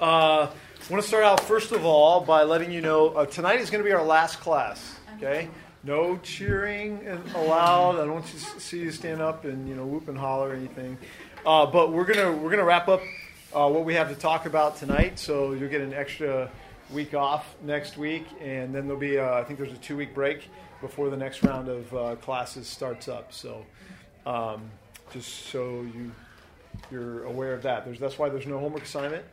I want to start out first of all by letting you know tonight is going to be our last class. Okay, no cheering allowed. I don't want you to see you stand up and whoop and holler or anything. But we're gonna wrap up what we have to talk about tonight. So you'll get an extra week off next week, and then there'll be I think there's a 2-week break before the next round of classes starts up. So just so you're aware of that. That's why there's no homework assignment.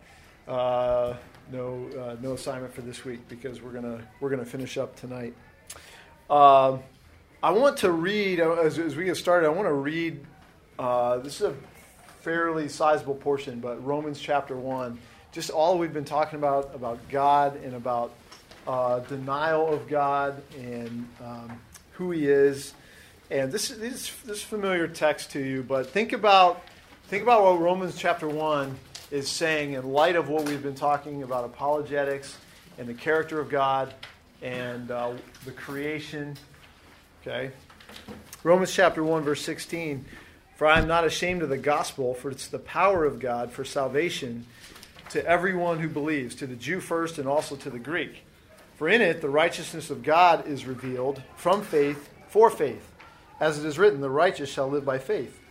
No assignment for this week because we're gonna finish up tonight. I want to read as we get started. I want to read. This is a fairly sizable portion, but Romans chapter 1. Just all we've been talking about God and about denial of God and who He is. And this familiar text to you, but think about what Romans chapter 1 is saying in light of what we've been talking about apologetics and the character of God and the creation. Okay, Romans chapter 1 verse 16. For I am not ashamed of the gospel, for it's the power of God for salvation to everyone who believes, to the Jew first and also to the Greek. For in it the righteousness of God is revealed from faith for faith. As it is written, the righteous shall live by faith.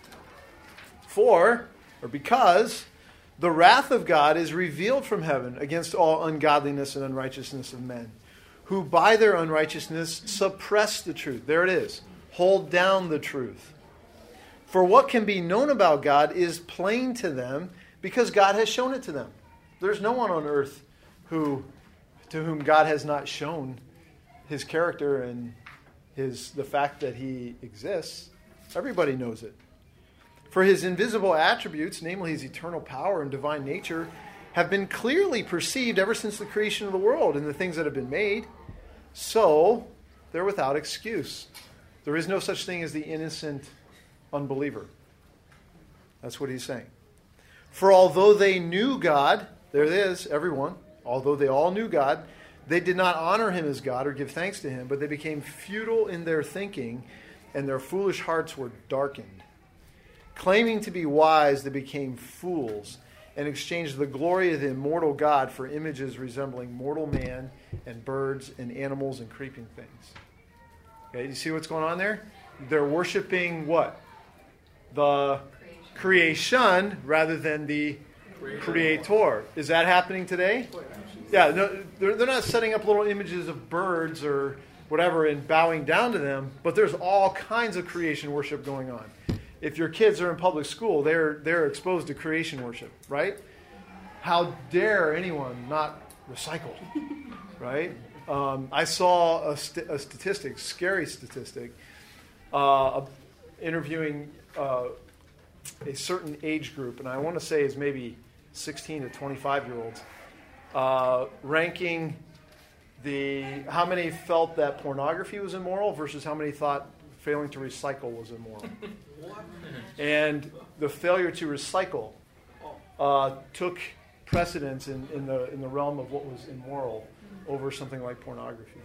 Because the wrath of God is revealed from heaven against all ungodliness and unrighteousness of men, who by their unrighteousness suppress the truth. There it is. Hold down the truth. For what can be known about God is plain to them because God has shown it to them. There's no one on earth to whom God has not shown His character and the fact that He exists. Everybody knows it. For His invisible attributes, namely His eternal power and divine nature, have been clearly perceived ever since the creation of the world and the things that have been made. So they're without excuse. There is no such thing as the innocent unbeliever. That's what he's saying. For although they knew God, there it is, everyone, although they all knew God, they did not honor Him as God or give thanks to Him, but they became futile in their thinking, and their foolish hearts were darkened. Claiming to be wise, they became fools and exchanged the glory of the immortal God for images resembling mortal man and birds and animals and creeping things. Okay, you see what's going on there? They're worshiping what? The creation rather than the creator. Is that happening today? Yeah, no, they're not setting up little images of birds or whatever and bowing down to them, but there's all kinds of creation worship going on. If your kids are in public school, they're exposed to creation worship, right? How dare anyone not recycle, right? I saw a statistic, scary statistic, interviewing a certain age group, and I want to say is maybe 16 to 25-year-olds, ranking how many felt that pornography was immoral versus how many thought failing to recycle was immoral. And the failure to recycle took precedence in the realm of what was immoral over something like pornography.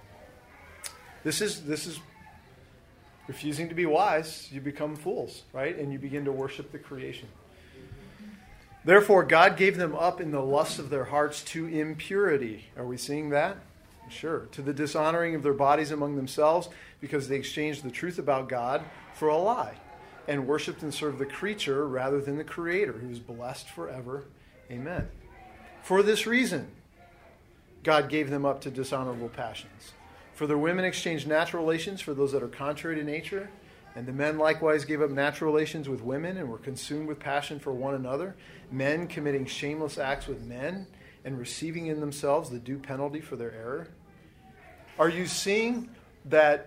This is refusing to be wise. You become fools, right? And you begin to worship the creation. Therefore, God gave them up in the lusts of their hearts to impurity. Are we seeing that? Sure. To the dishonoring of their bodies among themselves, because they exchanged the truth about God for a lie, and worshipped and served the creature rather than the Creator, who is blessed forever. Amen. For this reason, God gave them up to dishonorable passions. For the women exchanged natural relations for those that are contrary to nature, and the men likewise gave up natural relations with women and were consumed with passion for one another, men committing shameless acts with men and receiving in themselves the due penalty for their error. Are you seeing that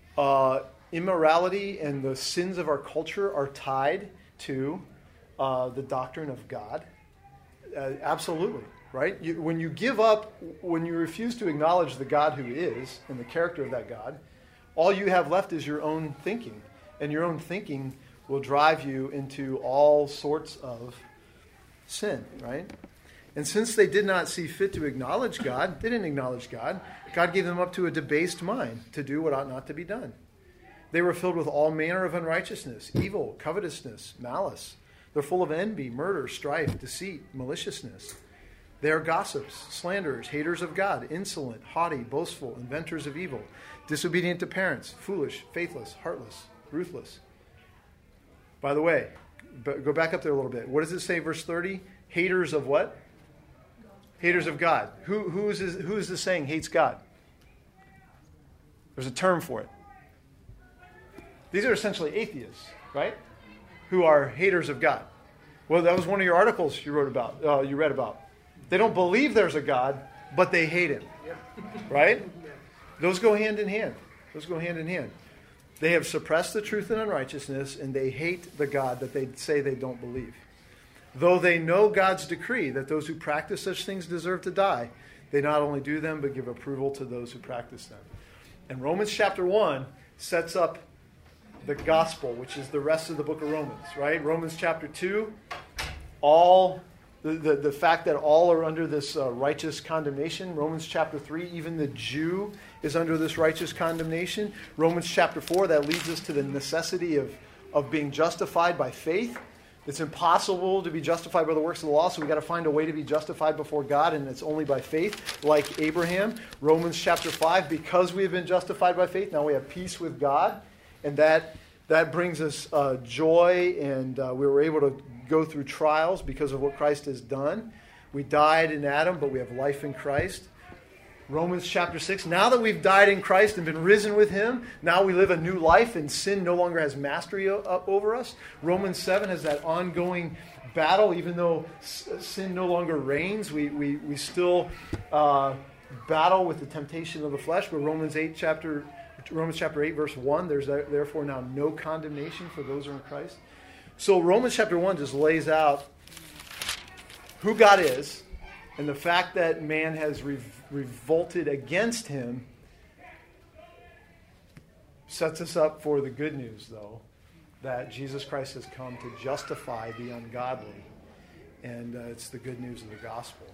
immorality and the sins of our culture are tied to the doctrine of God? Absolutely, right? When you give up, when you refuse to acknowledge the God who is and the character of that God, all you have left is your own thinking. And your own thinking will drive you into all sorts of sin, right? And since they did not see fit to acknowledge God, they didn't acknowledge God, God gave them up to a debased mind to do what ought not to be done. They were filled with all manner of unrighteousness, evil, covetousness, malice. They're full of envy, murder, strife, deceit, maliciousness. They are gossips, slanderers, haters of God, insolent, haughty, boastful, inventors of evil, disobedient to parents, foolish, faithless, heartless, ruthless. By the way, go back up there a little bit. What does it say, verse 30? Haters of what? Haters of God. Who is this saying hates God? There's a term for it. These are essentially atheists, right? Who are haters of God. Well, that was one of your articles you read about. They don't believe there's a God, but they hate him. Right? Those go hand in hand. They have suppressed the truth and unrighteousness, and they hate the God that they say they don't believe. Though they know God's decree that those who practice such things deserve to die, they not only do them, but give approval to those who practice them. And Romans chapter 1 sets up the gospel, which is the rest of the book of Romans, right? Romans chapter 2, the fact that all are under this righteous condemnation. Romans chapter 3, even the Jew is under this righteous condemnation. Romans chapter 4, that leads us to the necessity of being justified by faith. It's impossible to be justified by the works of the law, so we've got to find a way to be justified before God, and it's only by faith, like Abraham. Romans chapter 5, because we have been justified by faith, now we have peace with God, and that brings us joy, and we were able to go through trials because of what Christ has done. We died in Adam, but we have life in Christ. Romans chapter 6, now that we've died in Christ and been risen with him, now we live a new life and sin no longer has mastery over us. Romans 7 has that ongoing battle. Even though sin no longer reigns, we still battle with the temptation of the flesh. But Romans chapter 8 verse 1, there's therefore now no condemnation for those who are in Christ. So Romans chapter 1 just lays out who God is, and the fact that man has revolted against him sets us up for the good news, though, that Jesus Christ has come to justify the ungodly. And it's the good news of the gospel.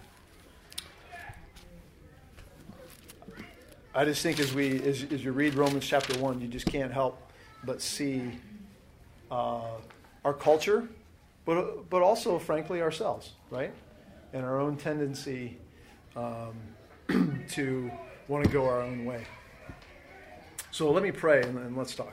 I just think as you read Romans chapter 1, you just can't help but see our culture, but also, frankly, ourselves, right? And our own tendency to want to go our own way. So let me pray and let's talk.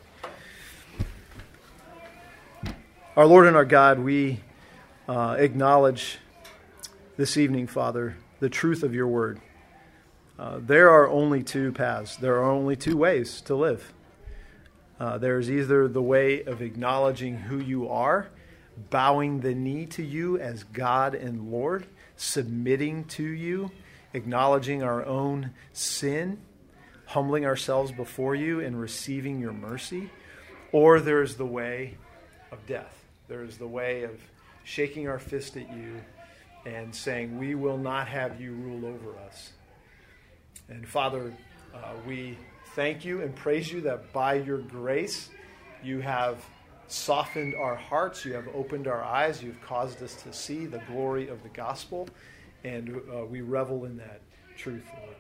Our Lord and our God, we acknowledge this evening, Father, the truth of your word. There are only two paths. There are only two ways to live. There's either the way of acknowledging who you are, bowing the knee to you as God and Lord, submitting to you, acknowledging our own sin, humbling ourselves before you, and receiving your mercy. Or there's the way of death. There's the way of shaking our fist at you and saying, we will not have you rule over us. And Father, we thank you and praise you that by your grace you have softened our hearts, you have opened our eyes, you've caused us to see the glory of the gospel, and we revel in that truth, Lord.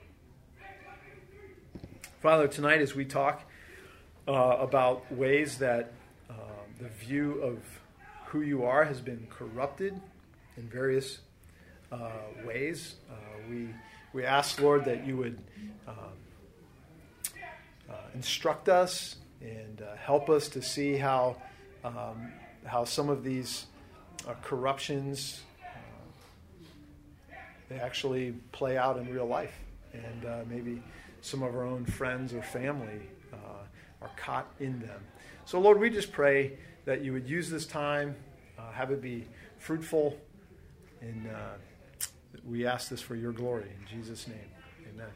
Father, tonight as we talk about ways that the view of who you are has been corrupted in various ways, we ask, Lord, that you would instruct us and help us to see how some of these corruptions they actually play out in real life, and maybe some of our own friends or family are caught in them. So, Lord, we just pray that you would use this time, have it be fruitful, and we ask this for your glory. In Jesus' name, amen.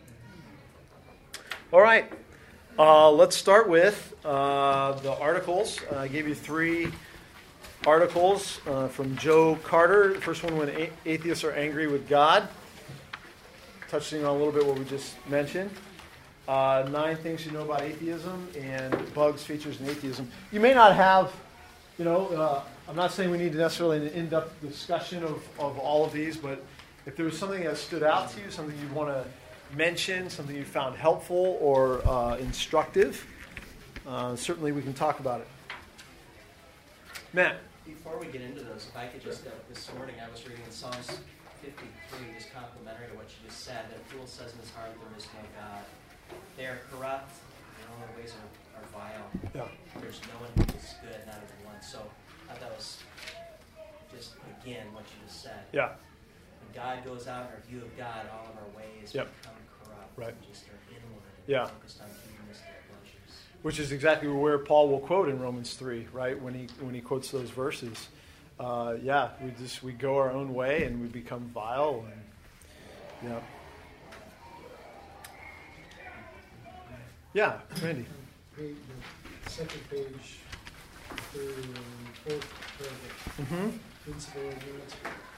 All right. Let's start with the articles. I gave you 3 articles from Joe Carter. The first one, When Atheists Are Angry with God. Touching on a little bit what we just mentioned. 9 things you know about atheism and bugs, features, and atheism. You may not have, I'm not saying we need necessarily an in-depth discussion of all of these, but if there was something that stood out to you, something you want to mention, something you found helpful or instructive, certainly we can talk about it. Matt? Before we get into those, if I could just, this morning I was reading Psalms 53, just complimentary to what you just said, that a fool says in his heart there is no God. They are corrupt, and all their ways are vile. Yeah. There's no one who is good, not even one. So I thought that was just, again, what you just said. Yeah. When God goes out in our view of God, all of our ways become corrupt. Right. And just are inward and focused on humanistic pleasures. Which is exactly where Paul will quote in Romans 3, right? When he quotes those verses. We go our own way and we become vile. And, yeah, Randy. The second page, third and fourth paragraph. Mm-hmm. Principle ignorance.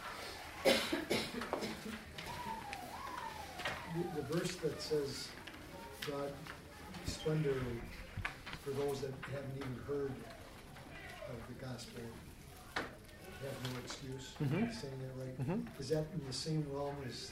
The verse that says God splendor for those that haven't even heard of the gospel have no excuse. Mm-hmm. Saying that right? Mm-hmm. Is that in the same realm as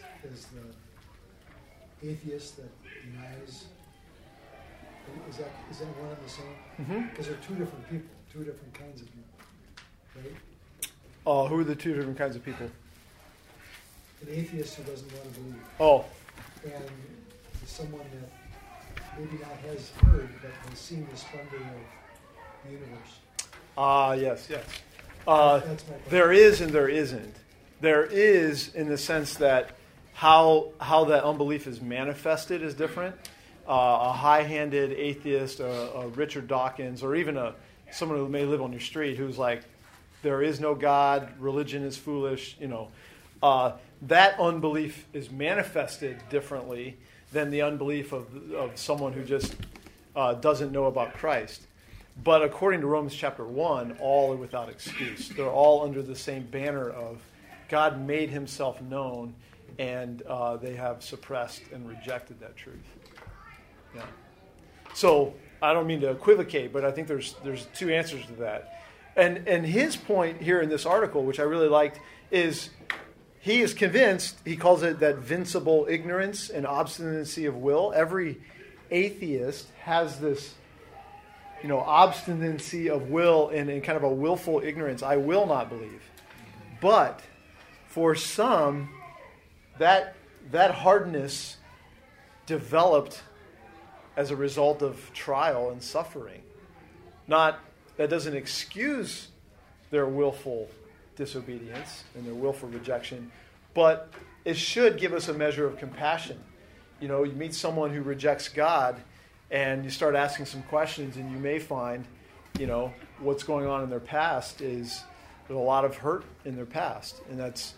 the atheist that denies? Is that one and the same? Mm-hmm. Because they're two different people, two different kinds of people, right? Who are the two different kinds of people? An atheist who doesn't want to believe, Oh, and someone that maybe not has heard but has seen the splendor of the universe. yes. That's my question. There is and there isn't. There is in the sense that how that unbelief is manifested is different. A high-handed atheist, a Richard Dawkins, or even someone who may live on your street who's like, there is no God, religion is foolish, that unbelief is manifested differently than the unbelief of someone who just doesn't know about Christ. But according to Romans chapter 1, all are without excuse. They're all under the same banner of God made himself known, and they have suppressed and rejected that truth. Yeah. So I don't mean to equivocate, but I think there's two answers to that. And his point here in this article, which I really liked, is he is convinced, he calls it that vincible ignorance and obstinacy of will. Every atheist has this, obstinacy of will and kind of a willful ignorance. I will not believe. But for some, that hardness developed as a result of trial and suffering. That doesn't excuse their willful disobedience and their willful rejection, but it should give us a measure of compassion. You meet someone who rejects God, and you start asking some questions, and you may find, what's going on in their past is there's a lot of hurt in their past, and that's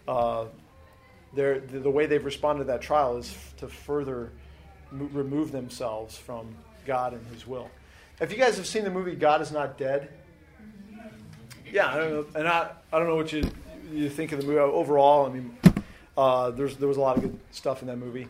the way they've responded to that trial is to further remove themselves from God and his will. If you guys have seen the movie God Is Not Dead, yeah, I don't know, and I don't know what you think of the movie overall. I mean, there was a lot of good stuff in that movie,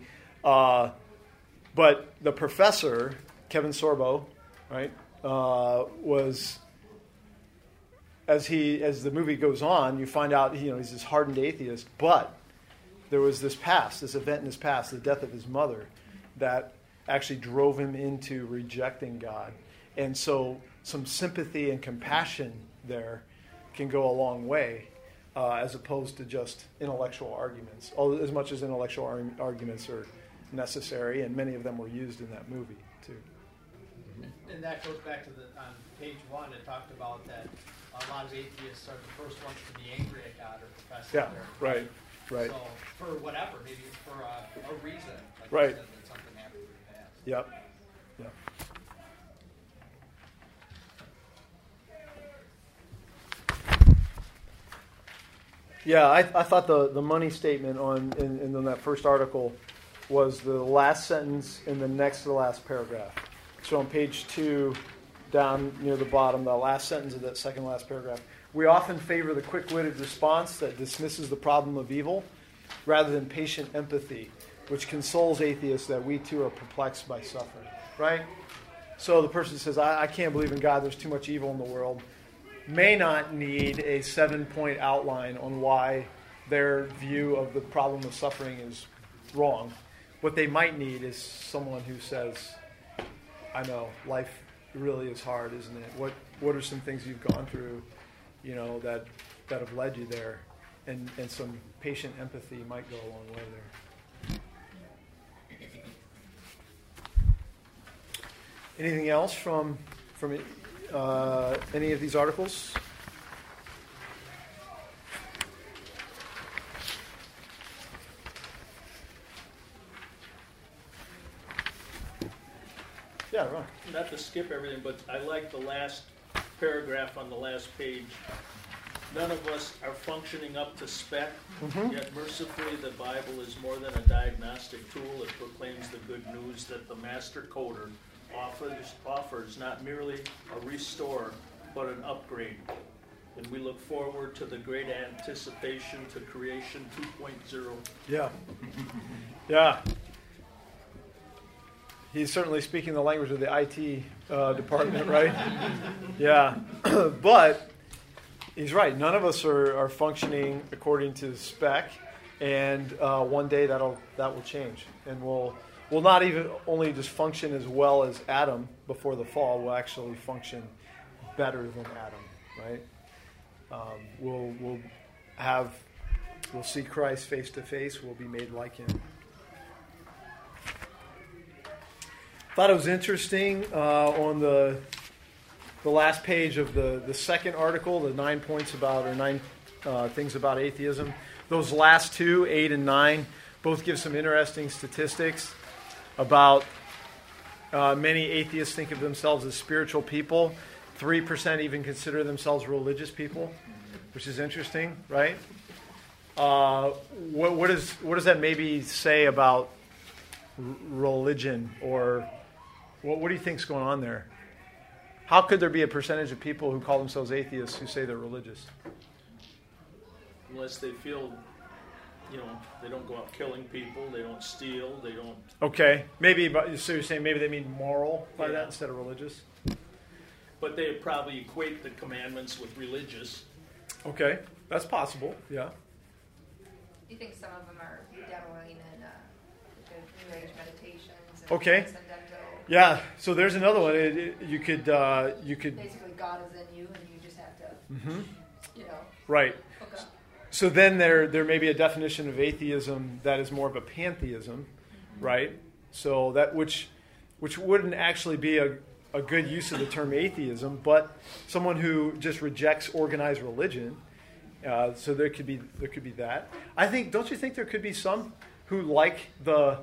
but the professor Kevin Sorbo, right, was as the movie goes on, you find out he's this hardened atheist, but there was this event in his past, the death of his mother, that actually drove him into rejecting God. And so some sympathy and compassion there can go a long way, as opposed to just intellectual arguments, as much as intellectual arguments are necessary, and many of them were used in that movie, too. And that goes back to on page 1, it talked about that a lot of atheists are the first ones to be angry at God or profess Yeah, their right. So for whatever, maybe it's for a reason, like right. you said, that something happened in the past. Yep. Yeah, I thought the money statement in that first article was the last sentence in the next to the last paragraph. So on page 2, down near the bottom, the last sentence of that second last paragraph. We often favor the quick-witted response that dismisses the problem of evil rather than patient empathy, which consoles atheists that we too are perplexed by suffering. Right? So the person says, I can't believe in God, there's too much evil in the world, may not need a 7-point outline on why their view of the problem of suffering is wrong. What they might need is someone who says, I know, life really is hard, isn't it? What are some things you've gone through, that have led you there? and some patient empathy might go a long way there. Anything else from any of these articles? Yeah, Ron. Not to skip everything, but I like the last paragraph on the last page. None of us are functioning up to spec, yet mercifully the Bible is more than a diagnostic tool. It proclaims the good news that the master coder offers not merely a restore, but an upgrade. And we look forward to the great anticipation to creation 2.0. Yeah. Yeah. He's certainly speaking the language of the IT department, right? Yeah. But he's right. None of us are functioning according to spec, and one day that will change, and we'll not even only just function as well as Adam before the fall. We'll actually function better than Adam, right? We'll see Christ face to face. We'll be made like Him. Thought it was interesting on the last page of the second article, the 9 points about, or 9 things about atheism. Those last two, 8 and 9, both give some interesting statistics about many atheists think of themselves as spiritual people. 3% even consider themselves religious people, which is interesting, right? What does that maybe say about religion, or what do you think's going on there? How could there be a percentage of people who call themselves atheists who say they're religious? Unless they feel, they don't go out killing people, they don't steal, they don't... Okay, maybe, so you're saying maybe they mean moral by that instead of religious? But they probably equate the commandments with religious. Okay, that's possible, yeah. Do you think some of them are dabbling in the New Age meditations and Okay. transcendental? Yeah, so there's another one. You could Basically, God is in you, and you just have to, right. hook up. So then there may be a definition of atheism that is more of a pantheism, right? So that which wouldn't actually be a good use of the term atheism, but someone who just rejects organized religion. So there could be that. I think. Don't you think there could be some who like the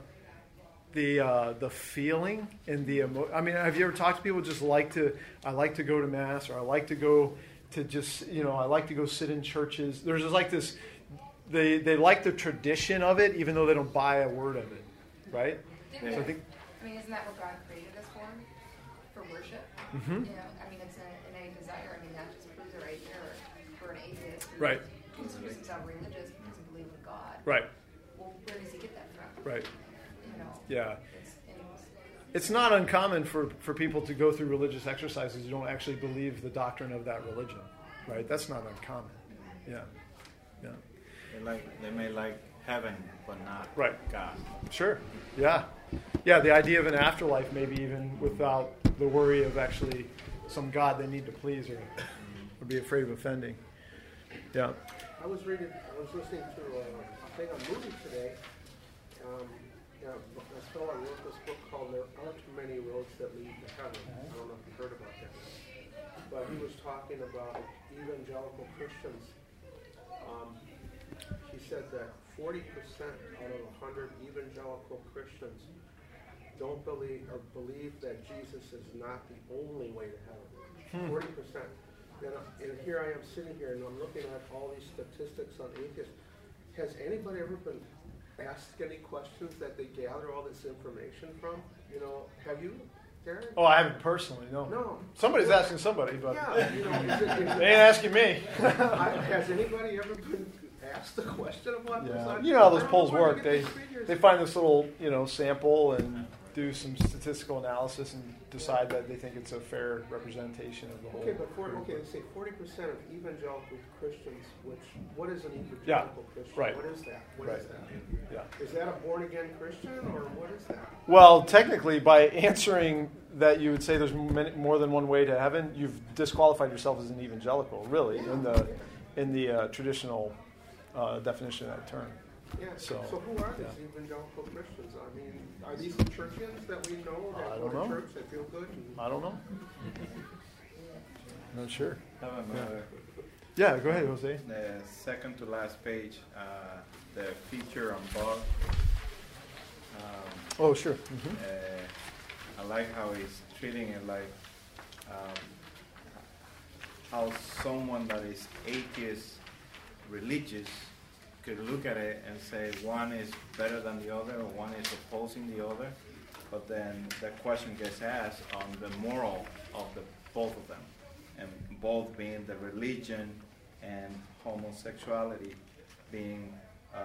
feeling and the emotion? I mean, have you ever talked to people who just I like to go to mass, or I like to go to just, I like to go sit in churches. There's just like this, they like the tradition of it, even though they don't buy a word of it, right? So I think, isn't that what God created us for worship? Mhm. It's an innate desire. That just proves it right here for an atheist who Right. considers himself religious but doesn't believe in God. right, Well, where does he get that from? right, You know, yeah. it's It's not uncommon for people to go through religious exercises who don't actually believe the doctrine of that religion, right? That's not uncommon. Yeah. They may like heaven, but not Right. God. Sure. Yeah. Yeah, the idea of an afterlife, maybe even without the worry of actually some God they need to please or be afraid of offending. Yeah. I was listening to a thing on Moody today. This fellow wrote this book called There Aren't Many Roads That Lead to Heaven. I don't know if you've heard about that. But he was talking about evangelical Christians. He said that 40% out of 100 evangelical Christians don't believe that Jesus is not the only way to heaven. 40%. And here I am sitting here and I'm looking at all these statistics on atheists. Has anybody ever been asked any questions that they gather all this information from? Have you, Darren? Oh, I haven't personally, no. No. Somebody's asking somebody, but Yeah, they ain't asking me. has anybody ever been asked a question about this? Yeah. You know how those I don't polls know where work. to get these figures They find this little, sample and do some statistical analysis and decide that they think it's a fair representation of the whole. Okay, but let's say 40% of evangelical Christians, what is an evangelical Christian? right. What is that? What Right. is that? Yeah. Is that a born-again Christian, or what is that? Well, technically, by answering that you would say there's more than one way to heaven, you've disqualified yourself as an evangelical, really, in the traditional definition of that term. Yeah, So, who are these yeah. evangelical Christians? I mean, are these the churchians that we know I that don't go to know. church, that feel good? I don't know. Not sure. I have another. Yeah, go ahead, Jose. The second to last page, the feature on Bob. Oh, sure. Mm-hmm. I like how he's treating it like how someone that is atheist, religious, could look at it and say one is better than the other, or one is opposing the other. But then the question gets asked on the moral of the both of them, and both being the religion and homosexuality being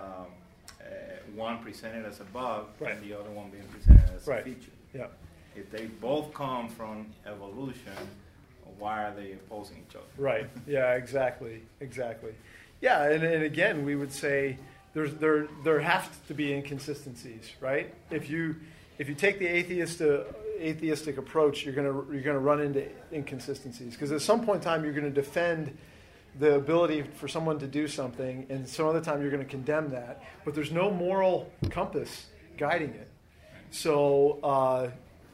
one presented as above, Right. and the other one being presented as Right. a feature. Yeah. If they both come from evolution, why are they opposing each other? Right. Yeah. Exactly. Yeah. And again, we would say there have to be inconsistencies, right? If you take the atheistic approach, you're gonna run into inconsistencies, because at some point in time you're going to defend the ability for someone to do something, and some other time you're going to condemn that. But there's no moral compass guiding it. So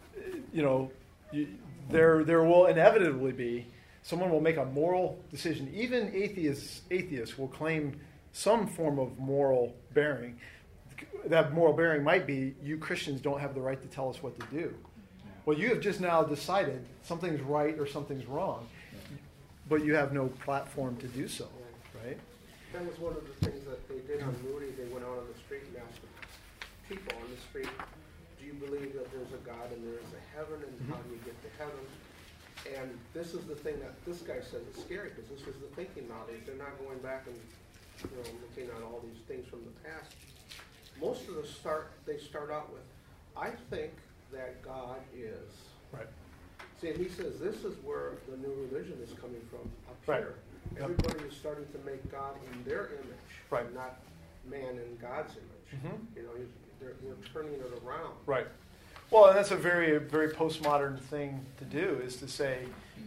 there will inevitably be someone will make a moral decision. Even atheists will claim some form of moral bearing. That moral bearing might be, you Christians don't have the right to tell us what to do. Well, you have just now decided something's right or something's wrong, but you have no platform to do so, right? That was one of the things that they did on Moody. They went out on the street and asked people on the street, do you believe that there's a God and there is a heaven, and how do you get to heaven? And this is the thing that this guy says is scary, because this is the thinking nowadays. They're not going back and looking at all these things from the past. Most of they start out with, I think that God is. Right. See, and he says this is where the new religion is coming from, up Right. here. Yep. Everybody is starting to make God in their image, Right. not man in God's image. Mhm. They're turning it around. Right. Well, and that's a very, very postmodern thing to do, is to say,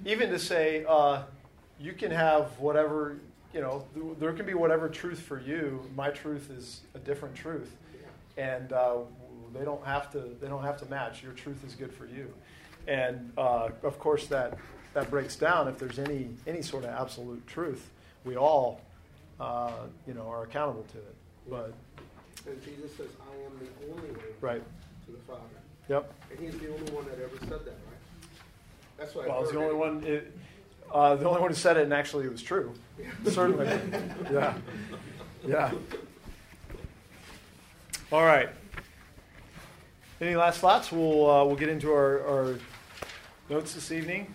you can have whatever, there can be whatever truth for you. My truth is a different truth, and they don't have to match. Your truth is good for you, and of course that breaks down if there's any sort of absolute truth. We all, are accountable to it. But And Jesus says, I am the only way right. to the Father. Yep. And he's the only one that ever said that, right? That's what Well, I it's heard. the only one. The only one who said it, and actually it was true. Certainly. Yeah. All right. Any last thoughts? We'll get into our notes this evening.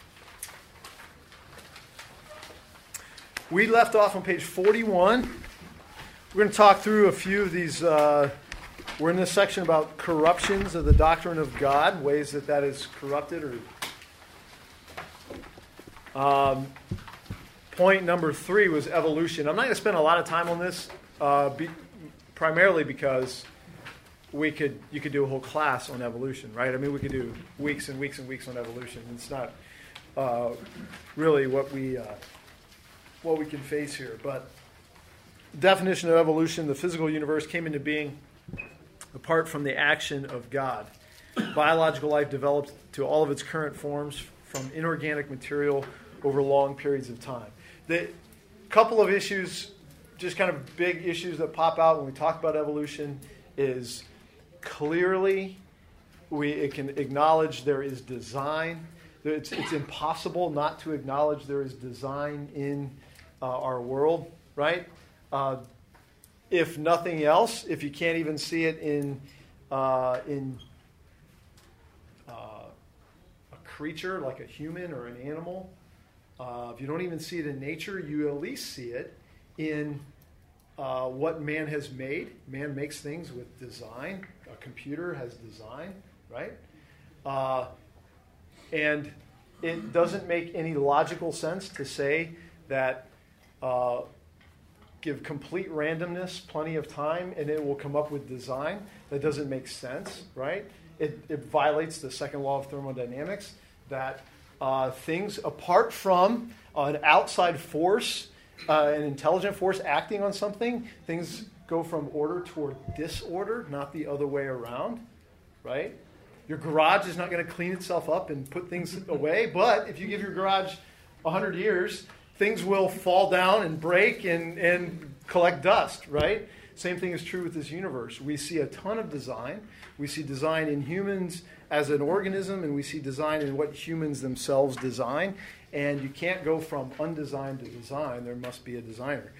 We left off on page 41. We're going to talk through a few of these. We're in this section about corruptions of the doctrine of God, ways that is corrupted. Point number 3 was evolution. I'm not going to spend a lot of time on this, primarily because you could do a whole class on evolution, right? I mean, we could do weeks and weeks and weeks on evolution. It's not really what we can face here. But definition of evolution: the physical universe came into being apart from the action of God. Biological life developed to all of its current forms from inorganic material over long periods of time. The couple of issues, just kind of big issues that pop out when we talk about evolution, is clearly it can acknowledge there is design. It's impossible not to acknowledge there is design in our world, right? If nothing else, if you can't even see it in a creature like a human or an animal, if you don't even see it in nature, you at least see it in what man has made. Man makes things with design. A computer has design, right? And it doesn't make any logical sense to say that give complete randomness plenty of time and it will come up with design. That doesn't make sense, right? It violates the second law of thermodynamics, that things apart from an outside force an intelligent force acting on something, things go from order toward disorder, not the other way around, right? Your garage is not going to clean itself up and put things away, but if you give your garage 100 years, things will fall down and break and collect dust, right? Same thing is true with this universe. We see a ton of design. We see design in humans as an organism, and we see design in what humans themselves design. And you can't go from undesigned to design. There must be a designer.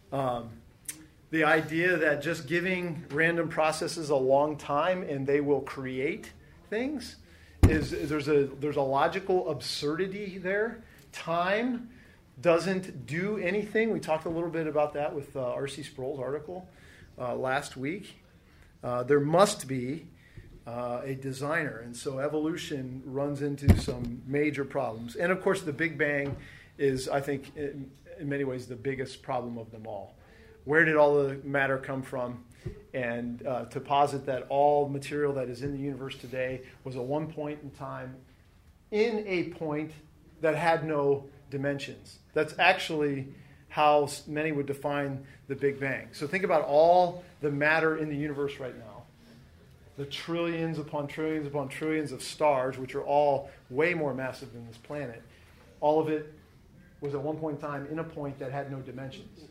The idea that just giving random processes a long time and they will create things there's a logical absurdity there. Time doesn't do anything. We talked a little bit about that with R.C. Sproul's article last week. There must be a designer, and so evolution runs into some major problems. And of course, the Big Bang is, I think, in many ways, the biggest problem of them all. Where did all the matter come from? And to posit that all material that is in the universe today was at one point in time in a point that had no dimensions. That's actually how many would define the Big Bang. So think about all the matter in the universe right now. The trillions upon trillions upon trillions of stars, which are all way more massive than this planet. All of it was at one point in time in a point that had no dimensions.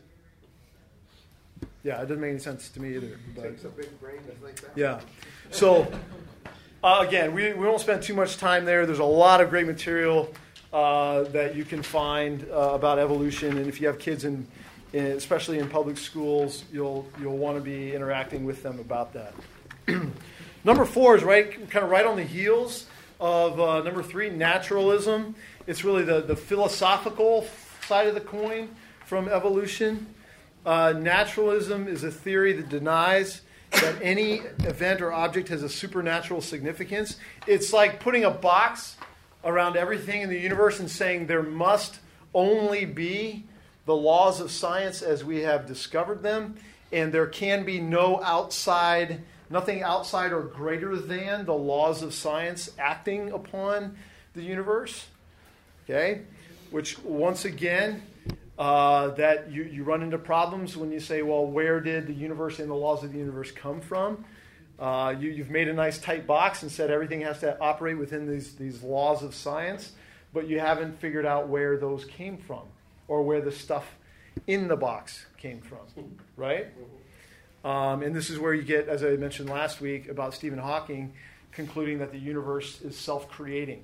Yeah, it doesn't make any sense to me either. It takes a big brain to think that. Yeah. So, again, we won't spend too much time there. There's a lot of great material that you can find about evolution. And if you have kids, especially in public schools, you'll want to be interacting with them about that. Number 4 is kind of right on the heels of number 3, naturalism. It's really the philosophical side of the coin from evolution. Naturalism is a theory that denies that any event or object has a supernatural significance. It's like putting a box around everything in the universe and saying there must only be the laws of science as we have discovered them, and there can be nothing outside or greater than the laws of science acting upon the universe. Okay? Which, once again, that you run into problems when you say, well, where did the universe and the laws of the universe come from? You've made a nice tight box and said everything has to operate within these laws of science, but you haven't figured out where those came from or where the stuff in the box came from, right? And this is where you get, as I mentioned last week, about Stephen Hawking concluding that the universe is self-creating.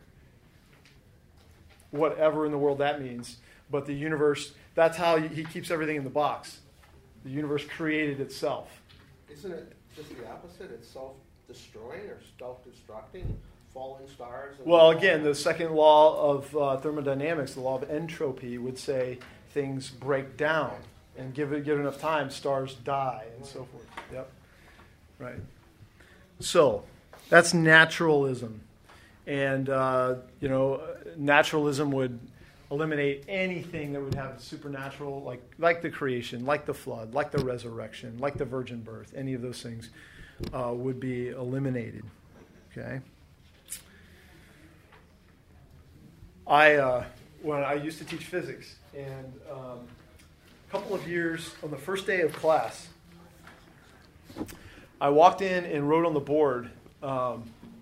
Whatever in the world that means. But the universe, that's how he keeps everything in the box. The universe created itself. Isn't it just the opposite? It's self-destroying or self-destructing, falling stars? Well, again, the second law of thermodynamics, the law of entropy, would say things break down. And give it enough time, stars die, and so forth. Yep. Right. So, that's naturalism. And, naturalism would eliminate anything that would have supernatural, like the creation, like the flood, like the resurrection, like the virgin birth. Any of those things would be eliminated. Okay. When I used to teach physics, and a couple of years on the first day of class, I walked in and wrote on the board. What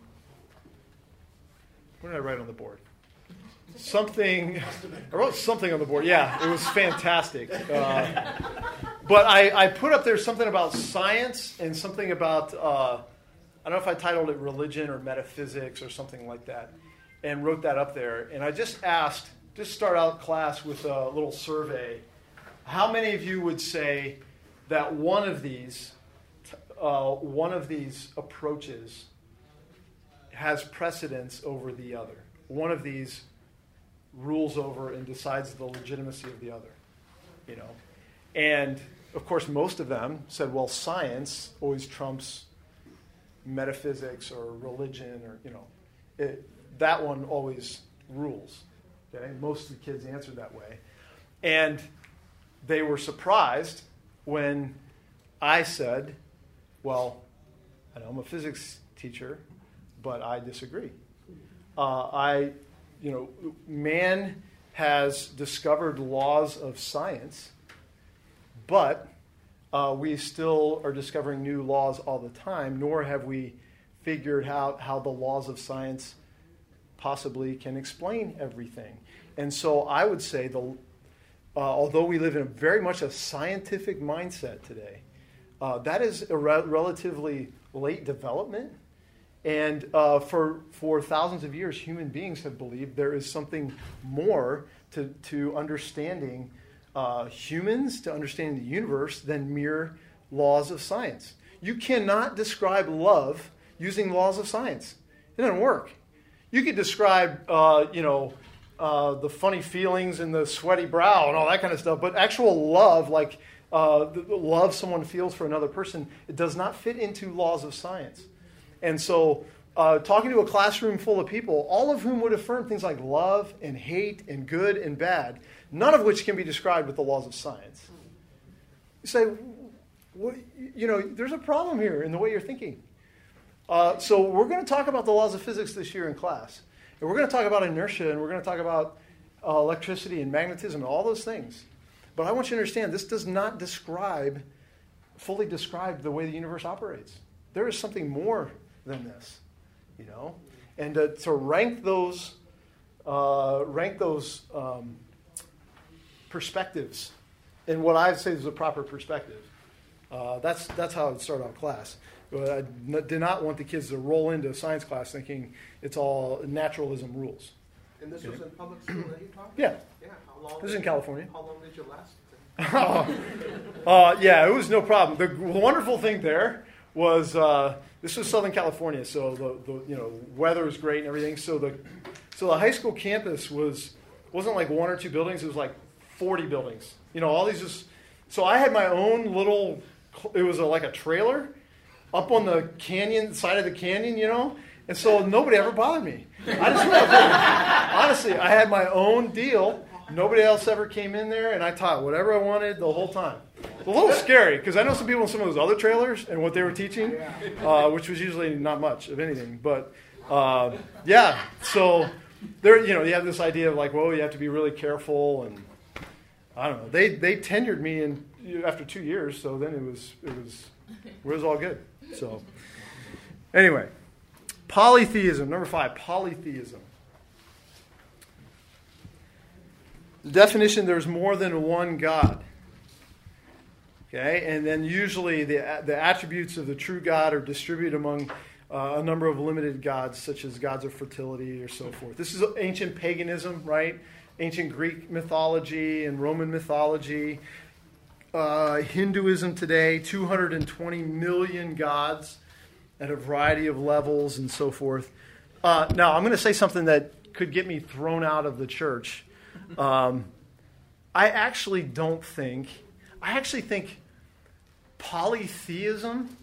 did I write on the board? I wrote something on the board. Yeah, it was fantastic. But I put up there something about science and something about, I don't know if I titled it religion or metaphysics or something like that, and wrote that up there. And I just start out class with a little survey. How many of you would say that one of these approaches has precedence over the other? One of these rules over and decides the legitimacy of the other, And, of course, most of them said, well, science always trumps metaphysics or religion or, that one always rules. Okay? Most of the kids answered that way. And they were surprised when I said, well, I know I'm a physics teacher, but I disagree. Man has discovered laws of science, but we still are discovering new laws all the time, nor have we figured out how the laws of science possibly can explain everything. And so I would say, although we live in very much a scientific mindset today, that is a relatively late development. And for thousands of years, human beings have believed there is something more to understanding humans, to understanding the universe, than mere laws of science. You cannot describe love using laws of science. It doesn't work. You could describe, the funny feelings and the sweaty brow and all that kind of stuff, but actual love, like the love someone feels for another person, it does not fit into laws of science. And so talking to a classroom full of people, all of whom would affirm things like love and hate and good and bad, none of which can be described with the laws of science. You say, there's a problem here in the way you're thinking. So we're going to talk about the laws of physics this year in class. And we're going to talk about inertia, and we're going to talk about electricity and magnetism and all those things. But I want you to understand, this does not fully describe the way the universe operates. There is something more than this, And to rank those perspectives in what I'd say is a proper perspective. That's how I would start out class. But I did not want the kids to roll into a science class thinking it's all naturalism rules. And this was in public school that you taught? Yeah. Yeah. How long? This is in California. How long did you last? Yeah, it was no problem. The wonderful thing there was this was Southern California, so the weather was great and everything. So the high school campus wasn't like one or two buildings. It was like 40 buildings. All these just. So I had my own little. It was like a trailer up on the side of the canyon, and so nobody ever bothered me. Honestly, I had my own deal. Nobody else ever came in there, and I taught whatever I wanted the whole time. It's a little scary, because I know some people in some of those other trailers and what they were teaching, which was usually not much of anything. But, so there, you have this idea of like, well, you have to be really careful, and I don't know. They tenured me after 2 years, so then it was all good. So, anyway, polytheism, number 5, polytheism. The definition, there's more than one God. Okay, and then usually the attributes of the true God are distributed among a number of limited gods, such as gods of fertility or so forth. This is ancient paganism, right? Ancient Greek mythology and Roman mythology. Hinduism today, 220 million gods at a variety of levels and so forth. Now, I'm going to say something that could get me thrown out of the church. I actually think polytheism,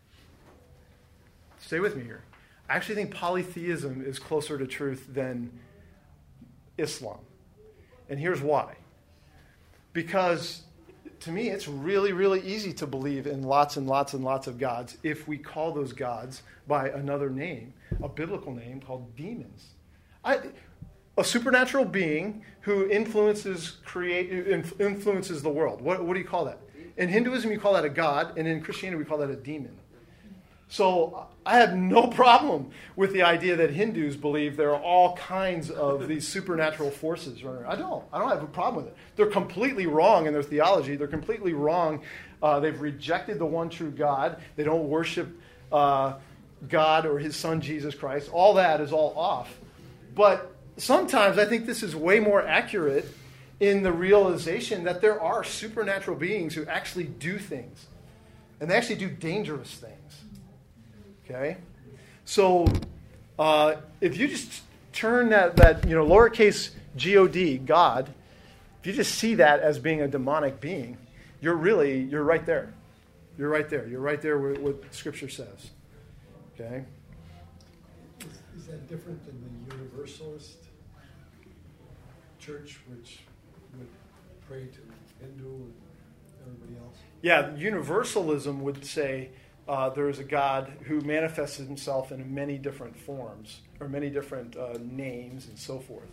stay with me here, I actually think polytheism is closer to truth than Islam. And here's why. Because to me, it's really, really easy to believe in lots and lots and lots of gods if we call those gods by another name, a biblical name called demons. A supernatural being who influences the world. What do you call that? In Hinduism, you call that a god, and in Christianity, we call that a demon. So I have no problem with the idea that Hindus believe there are all kinds of these supernatural forces running around. I don't have a problem with it. They're completely wrong in their theology. They're completely wrong. They've rejected the one true God. They don't worship God or his son, Jesus Christ. All that is all off. But sometimes I think this is way more accurate in the realization that there are supernatural beings who actually do things. And they actually do dangerous things. Okay? So if you just turn that lowercase G-O-D, God, if you just see that as being a demonic being, you're right there. You're right there. You're right there with what Scripture says. Okay? Is that different than the Universalist church, which would pray to Hindu and everybody else? Yeah, Universalism would say there is a God who manifests himself in many different forms or many different names and so forth.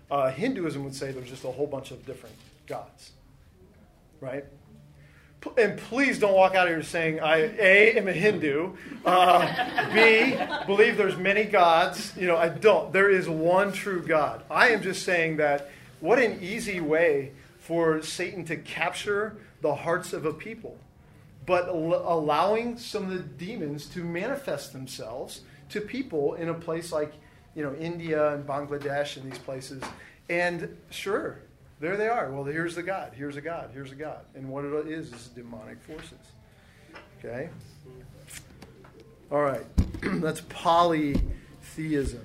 Hinduism would say there's just a whole bunch of different gods, right? And please don't walk out of here saying, I, A, am a Hindu, B, believe there's many gods. I don't. There is one true God. I am just saying that what an easy way for Satan to capture the hearts of a people, but allowing some of the demons to manifest themselves to people in a place like, India and Bangladesh and these places. And sure, there they are. Well, here's the God. Here's a God. Here's a God. And what it is demonic forces. Okay? All right. That's polytheism.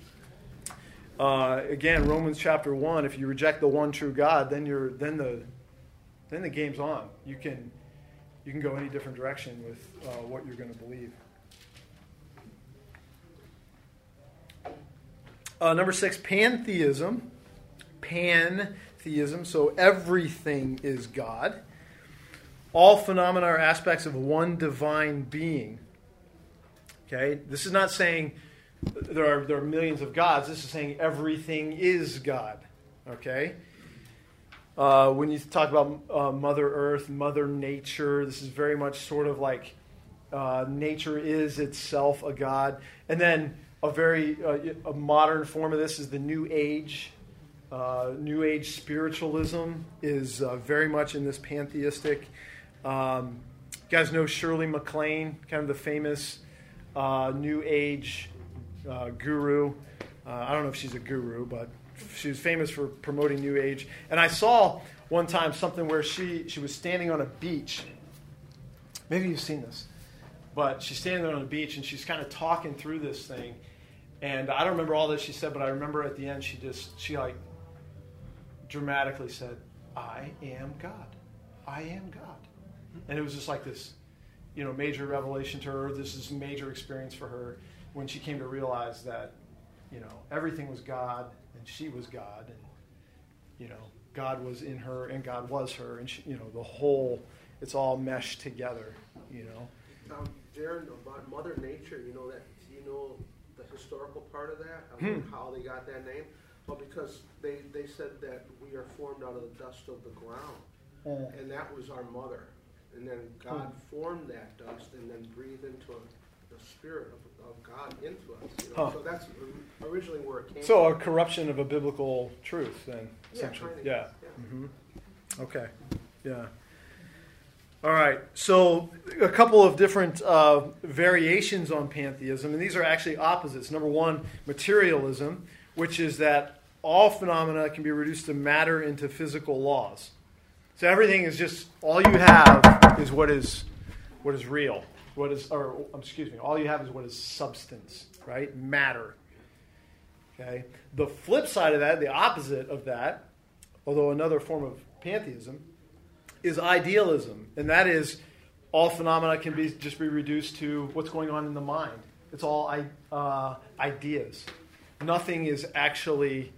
Again, Romans chapter 1, if you reject the one true God, then the game's on. You can go any different direction with what you're going to believe. Number 6, pantheism. Pantheism, so everything is God. All phenomena are aspects of one divine being. Okay, this is not saying there are millions of gods. This is saying everything is God. Okay, when you talk about Mother Earth, Mother Nature, this is very much sort of like nature is itself a God. And then a modern form of this is the New Age. New Age spiritualism is very much in this pantheistic. You guys know Shirley MacLaine, kind of the famous New Age guru. I don't know if she's a guru, but she's famous for promoting New Age. And I saw one time something where she was standing on a beach. Maybe you've seen this. But she's standing there on the beach, and she's kind of talking through this thing. And I don't remember all that she said, but I remember at the end she dramatically said, I am God. I am God. And it was just like this, major revelation to her. This is a major experience for her when she came to realize that, everything was God and she was God, and, God was in her and God was her, and she, it's all meshed together, Darren, about Mother Nature, the historical part of that, how they got that name. Well, because they said that we are formed out of the dust of the ground, and that was our mother. And then God formed that dust and then breathed into the spirit of God into us. So that's originally where it came So from. a corruption of a biblical truth, then, essentially. Yeah. Mm-hmm. Okay. Yeah. All right. So a couple of different variations on pantheism, and these are actually opposites. Number one, materialism, which is that all phenomena can be reduced to matter into physical laws. So everything is just, all you have is what is real. All you have is what is substance, right? Matter. Okay. The flip side of that, the opposite of that, although another form of pantheism, is idealism. And that is, all phenomena can just be reduced to what's going on in the mind. It's all ideas. Nothing is actually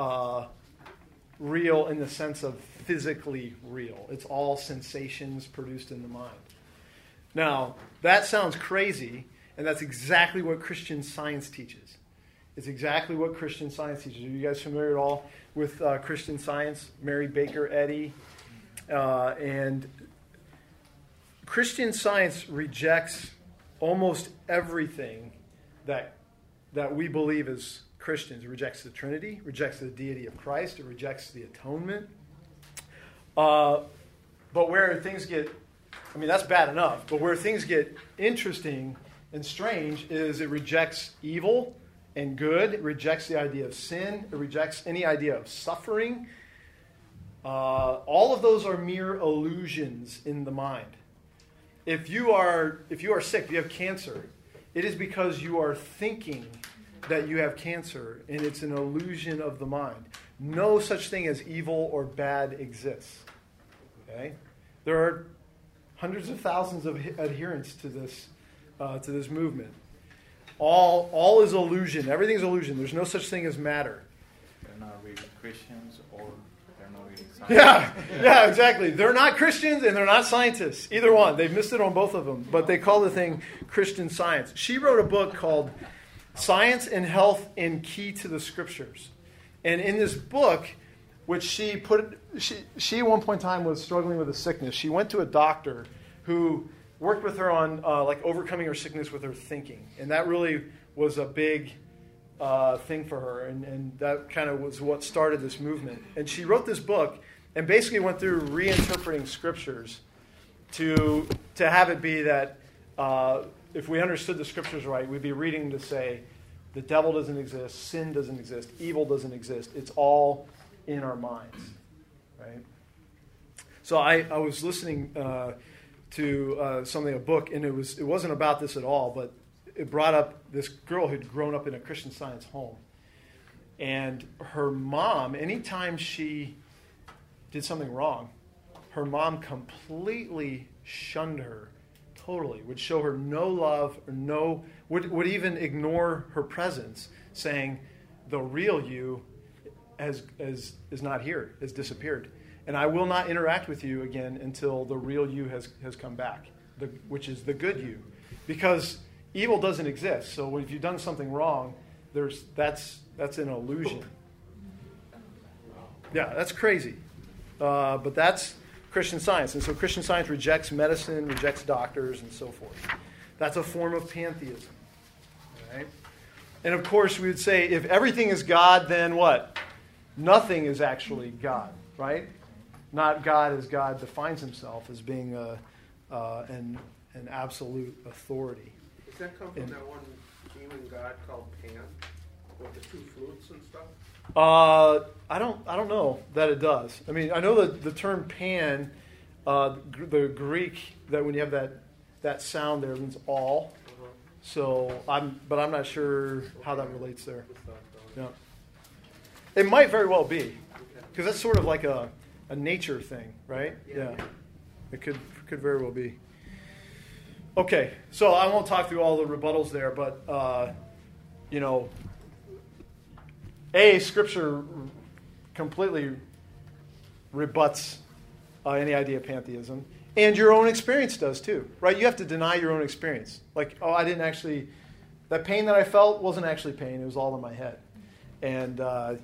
real in the sense of physically real. It's all sensations produced in the mind. Now, that sounds crazy, and that's exactly what Christian Science teaches. It's exactly what Christian Science teaches. Are you guys familiar at all with Christian Science? Mary Baker Eddy. And Christian Science rejects almost everything that we believe as Christians. It rejects the Trinity, rejects the deity of Christ, it rejects the atonement. But where things get, that's bad enough, but where things get interesting and strange is it rejects evil and good, it rejects the idea of sin, it rejects any idea of suffering. All of those are mere illusions in the mind. If you are sick, if you have cancer, it is because you are thinking that you have cancer, and it's an illusion of the mind. No such thing as evil or bad exists. Okay? There are hundreds of thousands of adherents to this movement. All is illusion. Everything's illusion. There's no such thing as matter. They're not really Christians, or they're not really scientists. Yeah, exactly. They're not Christians and they're not scientists. Either one. They've missed it on both of them. But they call the thing Christian Science. She wrote a book called Science and Health and Key to the Scriptures. And in this book, which she at one point in time was struggling with a sickness. She went to a doctor who worked with her on like overcoming her sickness with her thinking. And that really was a big thing for her. And that kind of was what started this movement. And she wrote this book and basically went through reinterpreting scriptures to have it be that if we understood the scriptures right, we'd be reading to say the devil doesn't exist, sin doesn't exist, evil doesn't exist. It's all in our minds, right? So I was listening to something, a book, and it wasn't about this at all, but it brought up this girl who'd grown up in a Christian Science home. And her mom, anytime she did something wrong, her mom completely shunned her, totally, would show her no love, or would even ignore her presence, saying, the real you is not here, has disappeared. And I will not interact with you again until the real you has come back, which is the good you. Because evil doesn't exist. So if you've done something wrong, that's an illusion. Yeah, that's crazy. But that's Christian Science. And so Christian Science rejects medicine, rejects doctors, and so forth. That's a form of pantheism. All right? And of course, we would say if everything is God, then what? Nothing is actually God, right? Not God as God defines himself as being an absolute authority. Does that come from that one demon god called Pan with the two flutes and stuff? I don't know that it does. I mean, I know the term Pan, the Greek, that when you have that sound there means all. Uh-huh. So I'm not sure how that relates there. Yeah. It might very well be, because that's sort of like a nature thing, right? Yeah. It could very well be. Okay, so I won't talk through all the rebuttals there, but Scripture completely rebuts any idea of pantheism, and your own experience does too, right? You have to deny your own experience. Like, I didn't actually, that pain that I felt wasn't actually pain; it was all in my head, and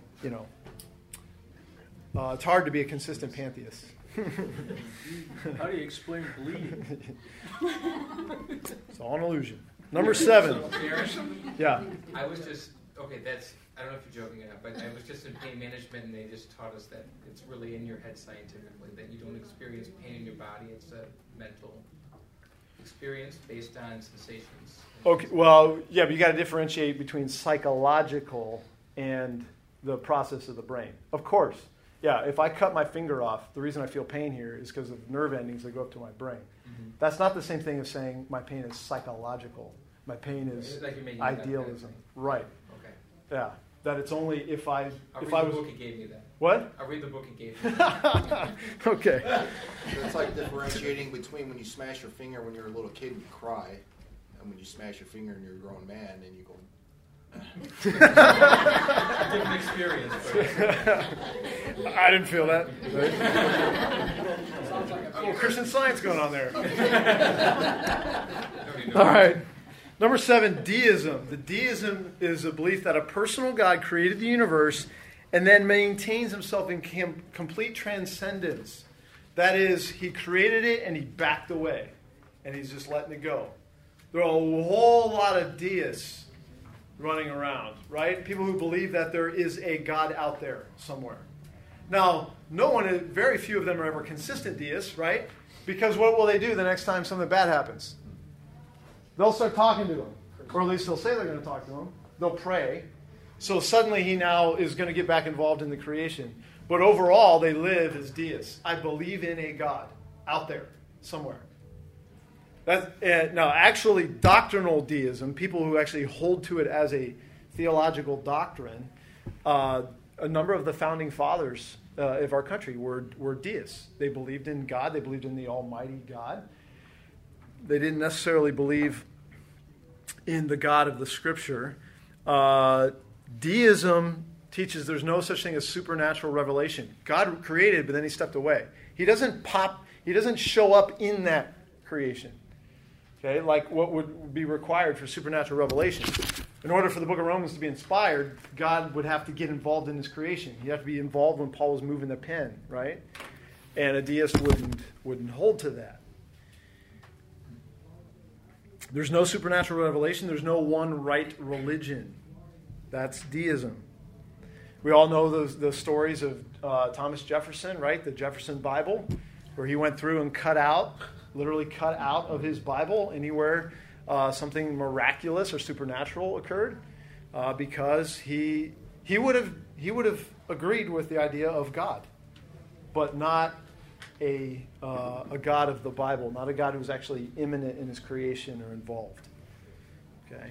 it's hard to be a consistent pantheist. How do you explain bleeding? It's all an illusion. Number 7. Yeah. I was just, I don't know if you're joking or not, but I was just in pain management, and they just taught us that it's really in your head scientifically, that you don't experience pain in your body. It's a mental experience based on sensations. Okay, well, yeah, but you got to differentiate between psychological and the process of the brain. Of course. Yeah, if I cut my finger off, the reason I feel pain here is because of nerve endings that go up to my brain. Mm-hmm. That's not the same thing as saying my pain is psychological. My pain is like idealism. Right. Okay. Yeah, that it's only if I... I'll read the book he gave me then. What? I'll read the book he gave me. Okay. It's like differentiating between when you smash your finger when you're a little kid and you cry, and when you smash your finger and you're a grown man and you go... Different experience. I didn't feel that. Right? Christian Science going on there. All right. Number 7, deism. The deism is a belief that a personal God created the universe and then maintains himself in complete transcendence. That is, he created it and he backed away. And he's just letting it go. There are a whole lot of deists running around, right? People who believe that there is a God out there somewhere. Now, very few of them are ever consistent deists, right? Because what will they do the next time something bad happens? They'll start talking to him. Or at least they'll say they're going to talk to him. They'll pray. So suddenly he now is going to get back involved in the creation. But overall, they live as deists. I believe in a God out there somewhere. Now, actually, doctrinal deism, people who actually hold to it as a theological doctrine, a number of the founding fathers of our country were deists. They believed in God. They believed in the Almighty God. They didn't necessarily believe in the God of the Scripture. Deism teaches there's no such thing as supernatural revelation. God created, but then he stepped away. He doesn't show up in that creation. Okay, like what would be required for supernatural revelation. In order for the book of Romans to be inspired, God would have to get involved in his creation. He'd have to be involved when Paul was moving the pen, right? And a deist wouldn't hold to that. There's no supernatural revelation. There's no one right religion. That's deism. We all know the stories of Thomas Jefferson, right? The Jefferson Bible, where he went through and literally cut out of his Bible anywhere something miraculous or supernatural occurred, because he would have agreed with the idea of God, but not a God of the Bible, not a God who was actually immanent in his creation or involved. Okay.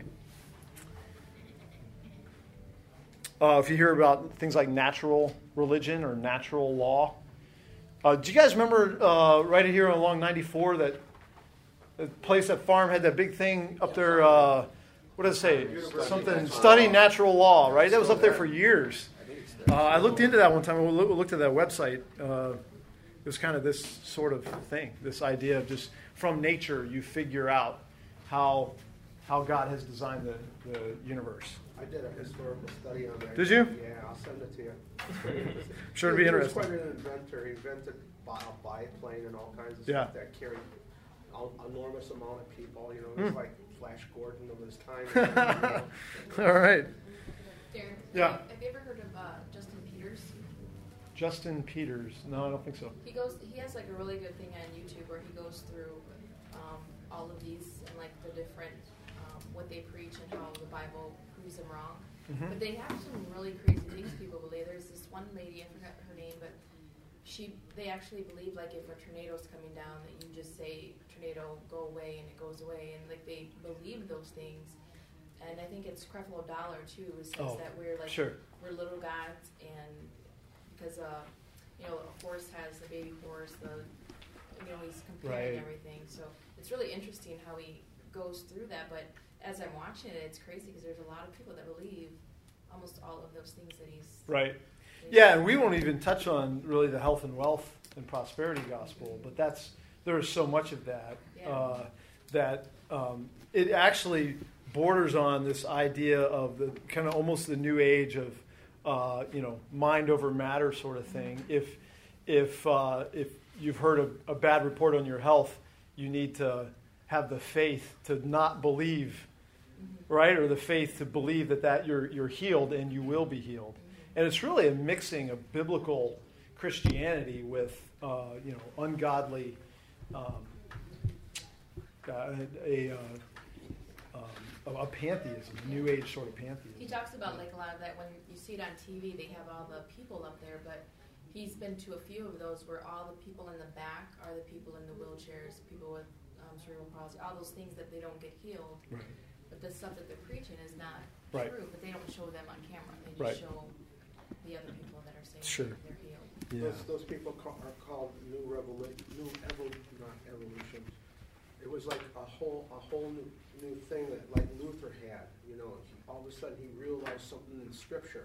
If you hear about things like natural religion or natural law, do you guys remember right here along 94 that the place, that farm had that big thing up there? What does it say? Something studying natural law, right? That was up there for years. I looked into that one time. We looked at that website. It was kind of this sort of thing, this idea of just from nature you figure out how God has designed the universe. I did a historical study on that. Did you? Yeah, I'll send it to you. I'm sure it'd be interesting. He was quite an inventor. He invented a biplane and all kinds of Yeah. stuff that carried an enormous amount of people. You know, it was like Flash Gordon of his time. All right. Darren, Yeah. have you ever heard of Justin Peters? Justin Peters. No, I don't think so. He has like a really good thing on YouTube where he goes through all of these and like the different what they preach and how the Bible proves them wrong. Mm-hmm. But they have some really crazy things people believe. There's this one lady, I forgot her name, but they actually believe like if a tornado's coming down that you just say tornado go away and it goes away, and like they believe those things. And I think it's Creflo Dollar too who says that we're like we're little gods, and because a horse has a baby horse, he's comparing everything. So it's really interesting how he goes through that. But as I'm watching it, it's crazy because there's a lot of people that believe almost all of those things that he's right. Yeah, and we won't even touch on really the health and wealth and prosperity gospel, but there's so much of that that it actually borders on this idea of the kind of almost the new age of mind over matter sort of thing. If you've heard a bad report on your health, you need to have the faith to not believe, right, or the faith to believe that you're healed and you will be healed. And it's really a mixing of biblical Christianity with ungodly a pantheism, New Age sort of pantheism. He talks about like a lot of that when you see it on TV. They have all the people up there, but he's been to a few of those where all the people in the back are the people in the wheelchairs, people with cerebral palsy, all those things that they don't get healed. Right. But the stuff that they're preaching is not right. true. But they don't show them on camera. They just right. show the other people that are saying they're healed. Yeah. Those people are called not evolution. It was like a whole new thing that like Luther had. All of a sudden he realized something in Scripture.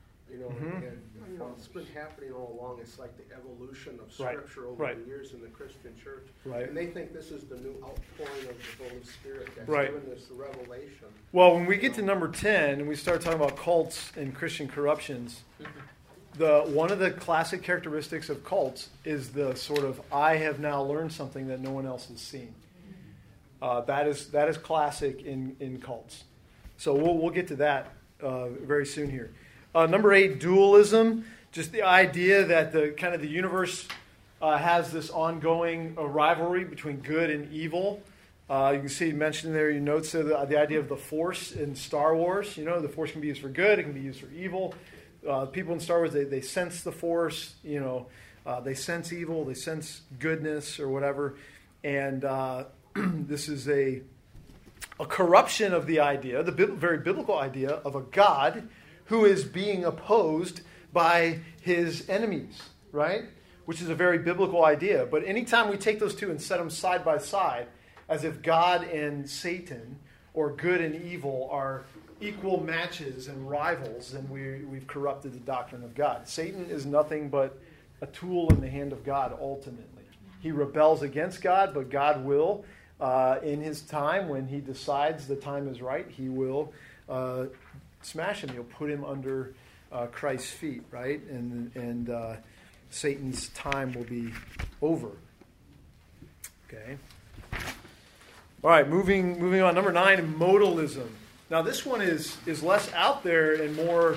And it's been happening all along. It's like the evolution of Scripture over the years in the Christian church. Right. And they think this is the new outpouring of the Holy Spirit that's given this revelation. Well, when we get to number 10 and we start talking about cults and Christian corruptions, one of the classic characteristics of cults is the sort of I have now learned something that no one else has seen. That is classic in cults. So we'll get to that very soon here. Number 8, dualism, just the idea that the universe has this ongoing rivalry between good and evil. You can see mentioned there, you notes the idea of the Force in Star Wars. The Force can be used for good, it can be used for evil. People in Star Wars, they sense the Force, they sense evil, they sense goodness or whatever. And this is a corruption of the idea, the very biblical idea of a God who is being opposed by his enemies, right? Which is a very biblical idea. But anytime we take those two and set them side by side, as if God and Satan, or good and evil, are equal matches and rivals, then we've corrupted the doctrine of God. Satan is nothing but a tool in the hand of God, ultimately. He rebels against God, but God will in his time, when he decides the time is right, he will smash him. He'll put him under Christ's feet, right? And Satan's time will be over. Okay. All right, moving on. Number 9, modalism. Now this one is less out there and more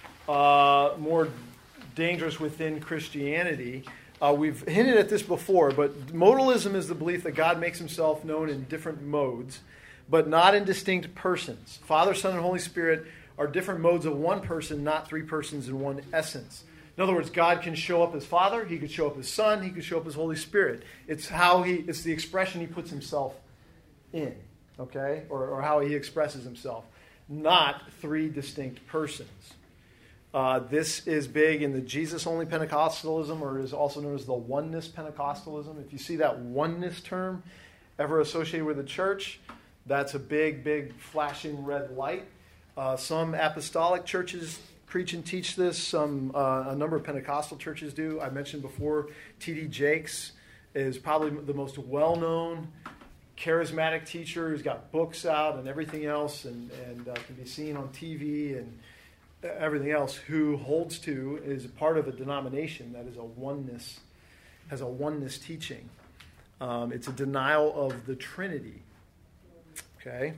dangerous within Christianity. We've hinted at this before, but modalism is the belief that God makes himself known in different modes, but not in distinct persons. Father, Son, and Holy Spirit are different modes of one person, not three persons in one essence. In other words, God can show up as Father, he could show up as Son, he could show up as Holy Spirit. It's the expression he puts himself in, okay? Or how he expresses himself. Not three distinct persons. This is big in the Jesus-only Pentecostalism, or is also known as the oneness Pentecostalism. If you see that oneness term ever associated with the church, that's a big, big flashing red light. Some apostolic churches preach and teach this. A number of Pentecostal churches do. I mentioned before, T.D. Jakes is probably the most well-known charismatic teacher who's got books out and everything else, and can be seen on TV and everything else, who holds to, is part of a denomination that is has a oneness teaching. It's a denial of the Trinity. Okay.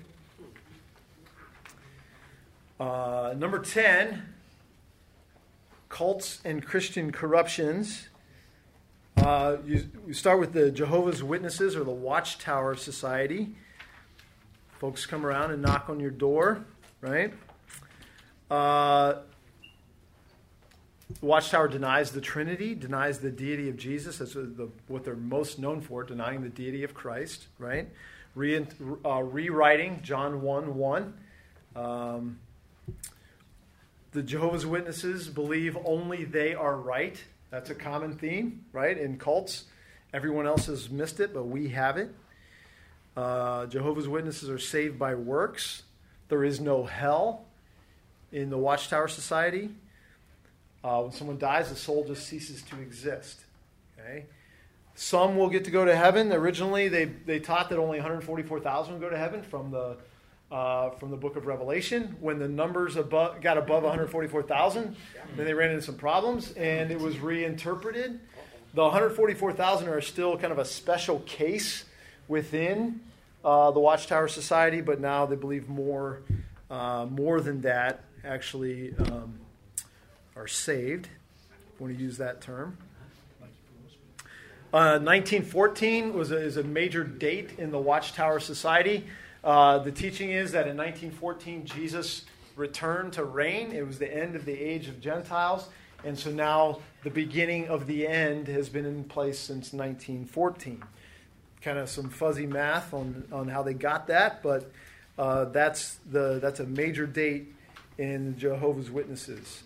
Number 10, cults and Christian corruptions. You start with the Jehovah's Witnesses, or the Watchtower Society. Folks come around and knock on your door, right? The Watchtower denies the Trinity, denies the deity of Jesus. That's what they're most known for, denying the deity of Christ, right? Rewriting John 1:1. The Jehovah's Witnesses believe only they are right. That's a common theme, right? In cults, everyone else has missed it, but we have it. Jehovah's Witnesses are saved by works. There is no hell in the Watchtower Society. When someone dies, the soul just ceases to exist. Okay. Some will get to go to heaven. Originally, they taught that only 144,000 would go to heaven from the book of Revelation. When the numbers got above 144,000, then they ran into some problems, and it was reinterpreted. The 144,000 are still kind of a special case within the Watchtower Society, but now they believe more than that actually are saved, if you want to use that term. 1914 is a major date in the Watchtower Society. The teaching is that in 1914, Jesus returned to reign. It was the end of the age of Gentiles. And so now the beginning of the end has been in place since 1914. Kind of some fuzzy math on how they got that, but that's a major date in Jehovah's Witnesses.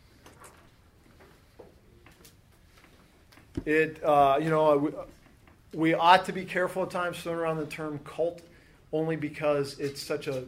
We ought to be careful at times throwing around the term cult, only because it's such a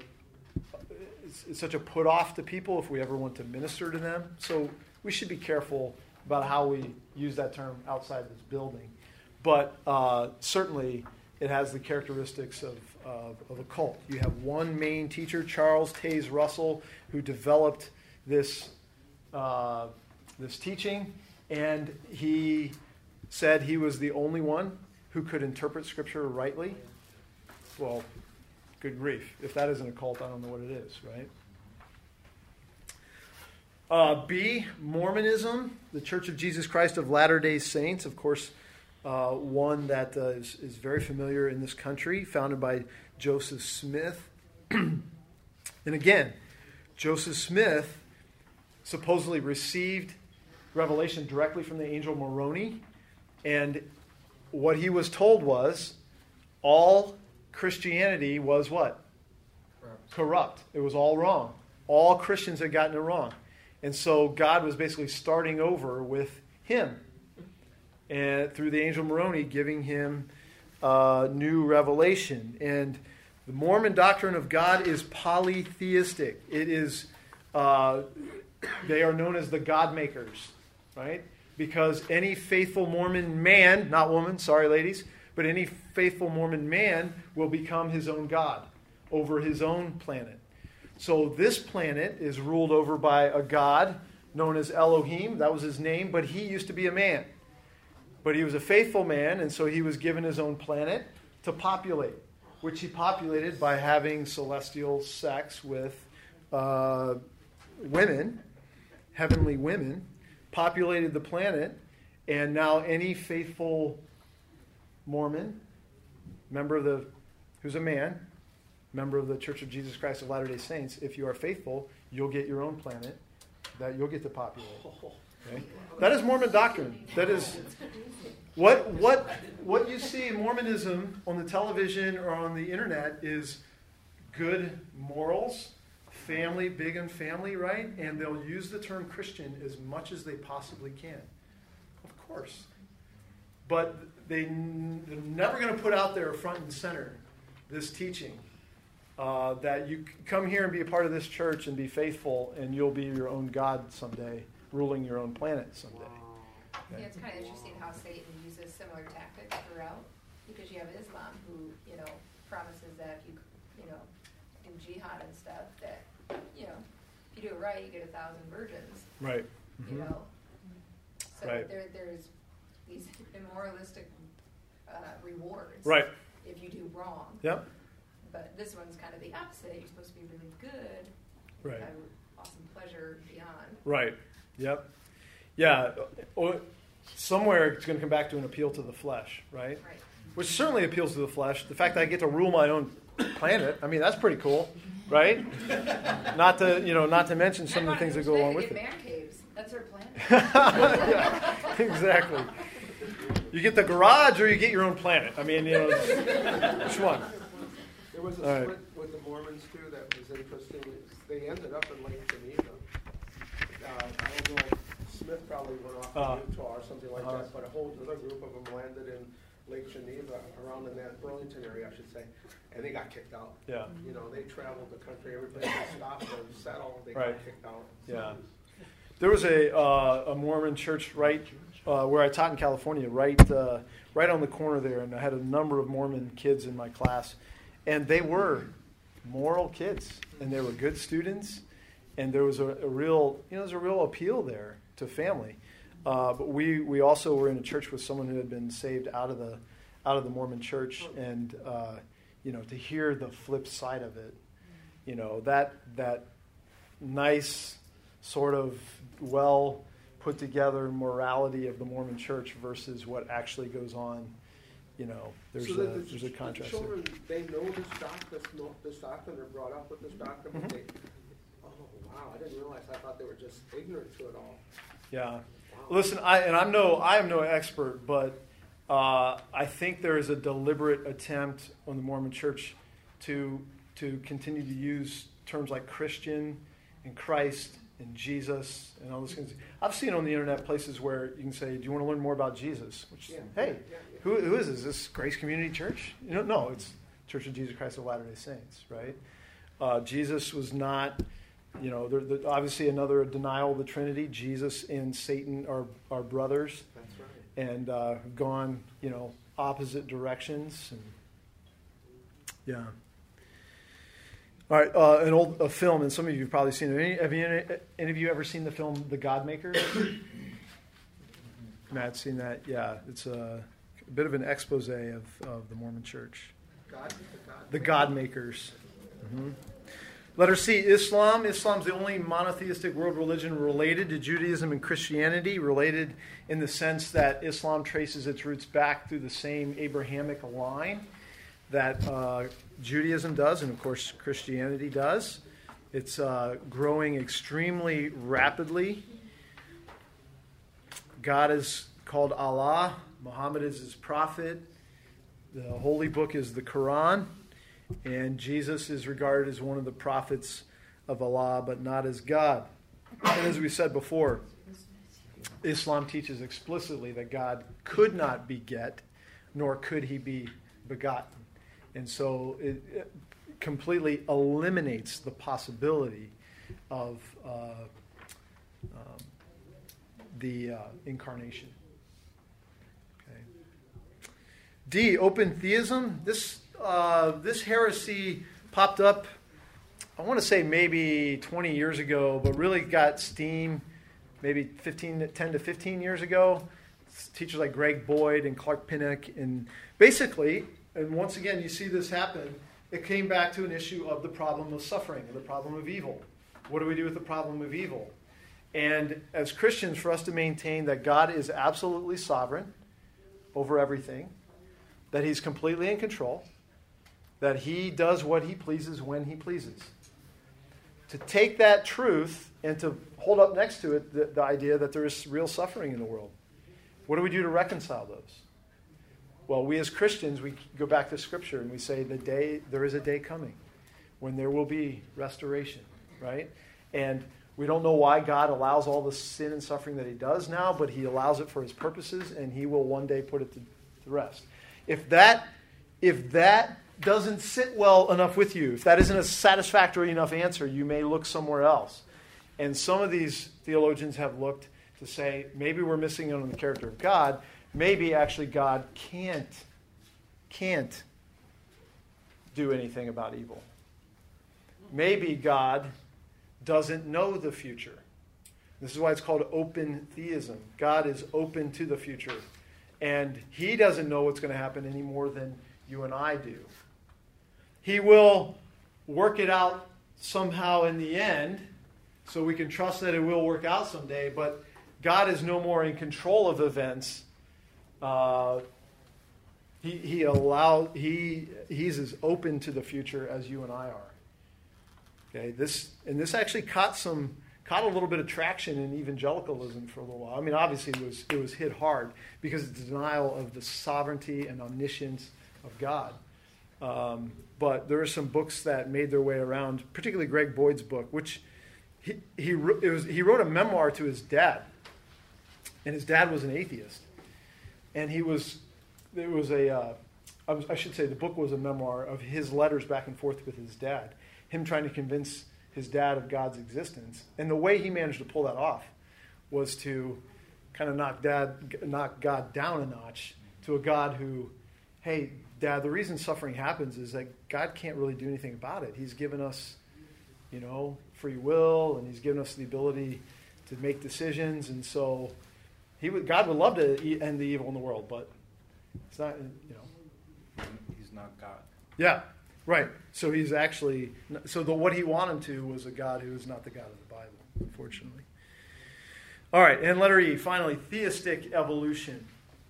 put off to people if we ever want to minister to them. So we should be careful about how we use that term outside this building. But certainly it has the characteristics of a cult. You have one main teacher, Charles Taze Russell, who developed this teaching, and he said he was the only one who could interpret Scripture rightly. Well, good grief. If that isn't a cult, I don't know what it is, right? B, Mormonism, the Church of Jesus Christ of Latter-day Saints, of course, one that is very familiar in this country, founded by Joseph Smith. And again, Joseph Smith supposedly received revelation directly from the angel Moroni, and what he was told was all Christianity was what? Corrupt. It was all wrong. All Christians had gotten it wrong. And so God was basically starting over with him, and through the angel Moroni, giving him new revelation. And the Mormon doctrine of God is polytheistic. It is, they are known as the God makers, right? Because any faithful Mormon man, not woman, sorry ladies, But any faithful Mormon man will become his own God over his own planet. So this planet is ruled over by a god known as Elohim. That was his name, but he used to be a man. But he was a faithful man, and so he was given his own planet to populate, which he populated by having celestial sex with women, heavenly women, populated the planet, and now any faithful Mormon, who's a man, member of the Church of Jesus Christ of Latter-day Saints, if you are faithful, you'll get your own planet that you'll get to populate. Okay? That is Mormon doctrine. That is what you see in Mormonism on the television or on the internet is good morals, family, big on family, right? And they'll use the term Christian as much as they possibly can. Of course. But they're never going to put out there front and center this teaching that you come here and be a part of this church and be faithful, and you'll be your own God someday, ruling your own planet someday. Okay? Yeah, it's kind of interesting how Satan uses similar tactics throughout, because you have Islam who, promises that if you do jihad and stuff, that, if you do it right, you get 1,000 virgins. Right. Mm-hmm. So right. There's these immoralistic rewards. Right. If you do wrong. Yep. But this one's kind of the opposite. You're supposed to be really good. Right. Have awesome pleasure beyond. Right. Yep. Yeah. Somewhere it's going to come back to an appeal to the flesh, right? Right. Which certainly appeals to the flesh. The fact that I get to rule my own planet, I mean, that's pretty cool, right? Not to mention some of the things that go along with it. Man caves. That's our planet. Yeah, exactly. You get the garage or you get your own planet. I mean, which one? There was a split with the Mormons, too, that was interesting. They ended up in Lake Geneva. I don't know, Smith probably went off to Utah or something like that, but a whole other group of them landed in Lake Geneva, around in that Burlington area, I should say, and they got kicked out. Yeah. They traveled the country. Everybody stopped and settled. They got kicked out. Yeah. There was a Mormon church right where I taught in California, right on the corner there, and I had a number of Mormon kids in my class, and they were moral kids, and they were good students, and there was a real appeal there to family. But we also were in a church with someone who had been saved out of the Mormon church, and to hear the flip side of it, that nice sort of well put together morality of the Mormon church versus what actually goes on. There's a contrast. The children, they know this doctrine. They're brought up with this doctrine. Mm-hmm. But wow, I didn't realize. I thought they were just ignorant to it all. Yeah. Wow. Listen, I am no expert, but I think there is a deliberate attempt on the Mormon church to continue to use terms like Christian and Christ and Jesus and all those things. I've seen on the internet places where you can say, "Do you want to learn more about Jesus?" Which, hey, who is this? Is this Grace Community Church? No, it's Church of Jesus Christ of Latter-day Saints, right? Jesus was not. Obviously another denial of the Trinity. Jesus and Satan are brothers. That's right. And gone, opposite directions. And, yeah. All right, a film, and some of you have probably seen it. Have any of you ever seen the film The Godmakers? Matt's seen that? Yeah, it's a bit of an expose of the Mormon Church. The Godmakers. Mm-hmm. Letter C, Islam. Islam's the only monotheistic world religion related to Judaism and Christianity, related in the sense that Islam traces its roots back through the same Abrahamic line that Judaism does, and of course Christianity does. It's growing extremely rapidly. God is called Allah. Muhammad is his prophet. The holy book is the Quran. And Jesus is regarded as one of the prophets of Allah, but not as God. And as we said before, Islam teaches explicitly that God could not beget, nor could he be begotten. And so it completely eliminates the possibility of the incarnation. Okay. D, open theism. This heresy popped up, I want to say maybe 20 years ago, but really got steam maybe 10 to 15 years ago. Teachers like Greg Boyd and Clark Pinnock. And basically, and once again you see this happen, it came back to an issue of the problem of suffering, and the problem of evil. What do we do with the problem of evil? And as Christians, for us to maintain that God is absolutely sovereign over everything, that he's completely in control, that he does what he pleases when he pleases. To take that truth and to hold up next to it the idea that there is real suffering in the world. What do we do to reconcile those? Well, we as Christians, we go back to Scripture and we say there is a day coming when there will be restoration, right? And we don't know why God allows all the sin and suffering that he does now, but he allows it for his purposes, and he will one day put it to rest. If that doesn't sit well enough with you, if that isn't a satisfactory enough answer, you may look somewhere else. And some of these theologians have looked to say, maybe we're missing out on the character of God. Maybe actually God can't do anything about evil. Maybe God doesn't know the future. This is why it's called open theism. God is open to the future. And he doesn't know what's going to happen any more than you and I do. He will work it out somehow in the end, so we can trust that it will work out someday, but God is no more in control of events. He's as open to the future as you and I are. Okay, this actually caught a little bit of traction in evangelicalism for a little while. I mean, obviously it was hit hard because of the denial of the sovereignty and omniscience of God. But there are some books that made their way around, particularly Greg Boyd's book, which he wrote a memoir to his dad, and his dad was an atheist, and I should say the book was a memoir of his letters back and forth with his dad, him trying to convince his dad of God's existence. And the way he managed to pull that off was to kind of knock God down a notch to a God who, hey, Dad, the reason suffering happens is that God can't really do anything about it. He's given us, free will, and he's given us the ability to make decisions. And so God would love to end the evil in the world, but it's not, He's not God. Yeah, right. So he's actually, what he wanted to was a God who is not the God of the Bible, unfortunately. All right, and letter E, finally, theistic evolution.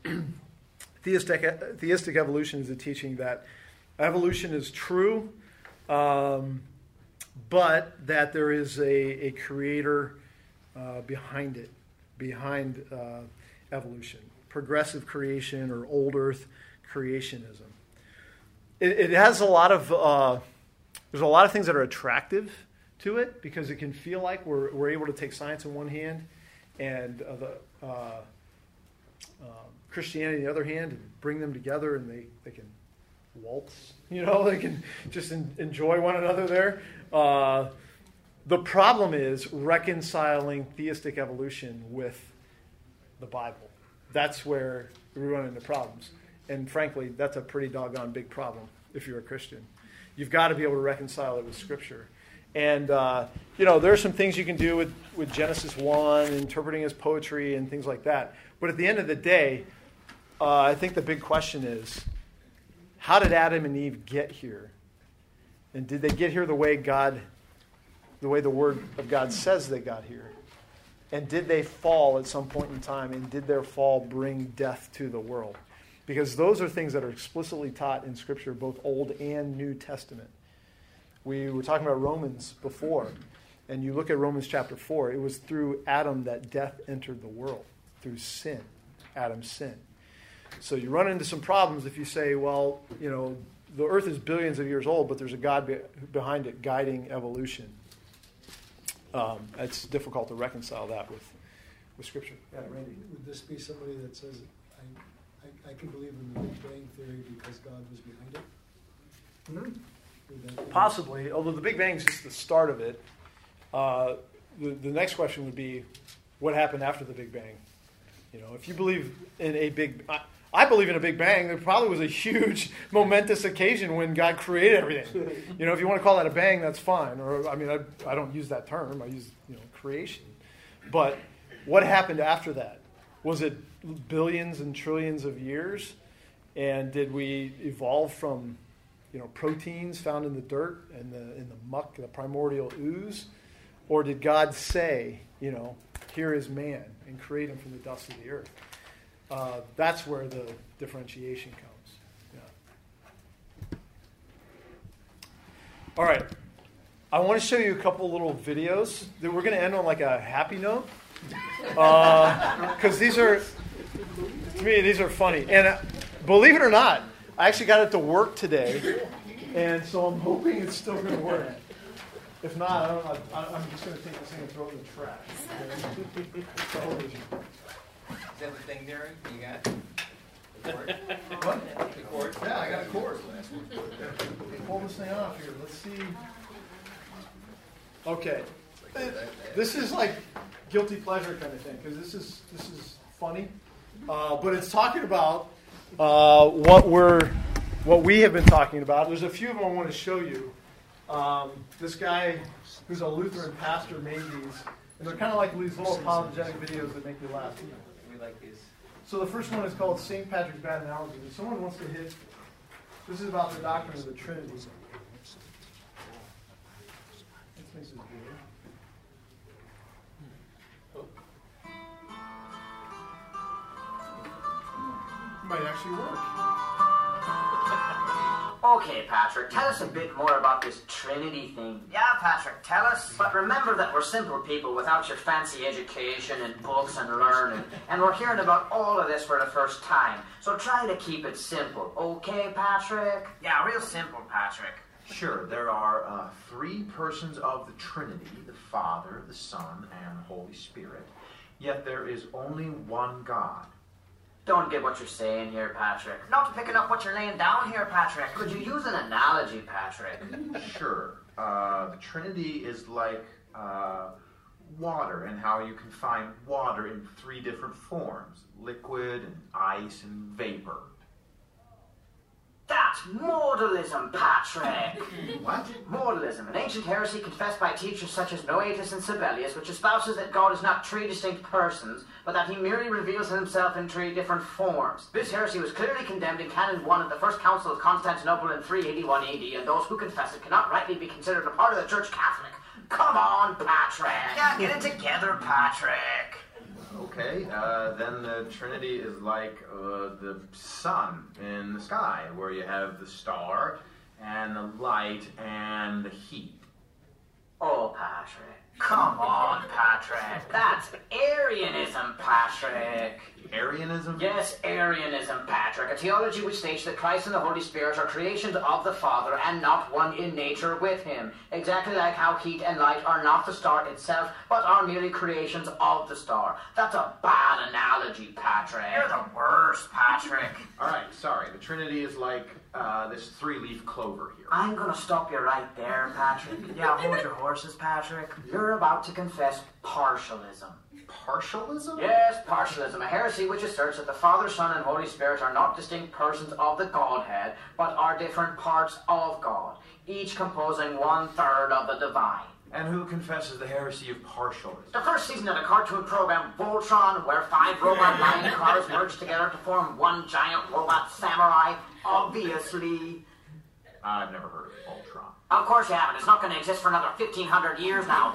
Theistic evolution is a teaching that evolution is true, but that there is a creator behind it, behind evolution. Progressive creation or old earth creationism. It has a lot of there's a lot of things that are attractive to it because it can feel like we're able to take science in one hand and Christianity in the other hand and bring them together, and they can waltz, they can just enjoy one another there. The problem is reconciling theistic evolution with the Bible. That's where we run into problems. And frankly, that's a pretty doggone big problem if you're a Christian. You've got to be able to reconcile it with Scripture. And, there are some things you can do with Genesis 1, interpreting as poetry and things like that. But at the end of the day, I think the big question is, how did Adam and Eve get here? And did they get here the way the Word of God says they got here? And did they fall at some point in time? And did their fall bring death to the world? Because those are things that are explicitly taught in Scripture, both Old and New Testament. We were talking about Romans before, and you look at Romans chapter 4, it was through Adam that death entered the world, through sin, Adam's sin. So you run into some problems if you say, well, the earth is billions of years old, but there's a God behind it guiding evolution. It's difficult to reconcile that with Scripture. Yeah, Randy. Would this be somebody that says, I can believe in the Big Bang Theory because God was behind it? Mm-hmm. Possibly, although the Big Bang is just the start of it. The next question would be, what happened after the Big Bang? If you believe in I believe in a Big Bang. There probably was a huge, momentous occasion when God created everything. If you want to call that a bang, that's fine. Or I don't use that term. I use creation. But what happened after that? Was it billions and trillions of years? And did we evolve from proteins found in the dirt and in the muck, the primordial ooze? Or did God say, here is man, and create him from the dust of the earth? That's where the differentiation comes. Yeah. All right. I want to show you a couple little videos. We're going to end on like a happy note. Because these are funny. And believe it or not, I actually got it to work today. And so I'm hoping it's still going to work. If not, I'm just going to take this thing and throw it in the trash. Is that the thing, Darren? You got the cord? What? The cord? Yeah, I got a cord. Pull this thing off here. Let's see. Okay. This is like guilty pleasure kind of thing, because this is funny. But it's talking about what we have been talking about. There's a few of them I want to show you. This guy who's a Lutheran pastor made these, and they're kind of like these little apologetic videos that make you laugh. We like these. So the first one is called St. Patrick's Bad Analogy. If someone wants to hit, this is about the doctrine of the Trinity. This makes it weird. Might actually work. Okay, Patrick, tell us a bit more about this Trinity thing. Yeah, Patrick, tell us. But remember that we're simple people without your fancy education and books and learning. And we're hearing about all of this for the first time. So try to keep it simple. Okay, Patrick? Yeah, real simple, Patrick. Sure, there are three persons of the Trinity, the Father, the Son, and the Holy Spirit. Yet there is only one God. Don't get what you're saying here, Patrick. Not picking up what you're laying down here, Patrick. Could you use an analogy, Patrick? Sure. The Trinity is like water, and how you can find water in three different forms: liquid, and ice, and vapor. That's modalism, Patrick. What? Modalism, an ancient heresy confessed by teachers such as Noetus and Sabellius, which espouses that God is not three distinct persons, but that he merely reveals himself in three different forms. This heresy was clearly condemned in Canon 1 at the First Council of Constantinople in 381 AD, and those who confess it cannot rightly be considered a part of the Church Catholic. Come on, Patrick. Yeah, get it together, Patrick. Okay, then the Trinity is like the sun in the sky, where you have the star, and the light, and the heat. Oh, Patrick. Come on, Patrick. That's Arianism, Patrick. Arianism? Yes, Arianism, Patrick. A theology which states that Christ and the Holy Spirit are creations of the Father and not one in nature with him. Exactly like how heat and light are not the star itself, but are merely creations of the star. That's a bad analogy, Patrick. You're the worst, Patrick. All right, sorry. The Trinity is like this three-leaf clover here. I'm going to stop you right there, Patrick. Yeah, hold your horses, Patrick. You're about to confess partialism. Partialism? Yes, partialism, a heresy which asserts that the Father, Son, and Holy Spirit are not distinct persons of the Godhead, but are different parts of God, each composing 1/3 of the divine. And who confesses the heresy of partialism? The first season of the cartoon program Voltron, where 5 robot lion cars merge together to form one giant robot samurai, obviously. I've never heard of Voltron. Of course you haven't. It's not going to exist for another 1,500 years now,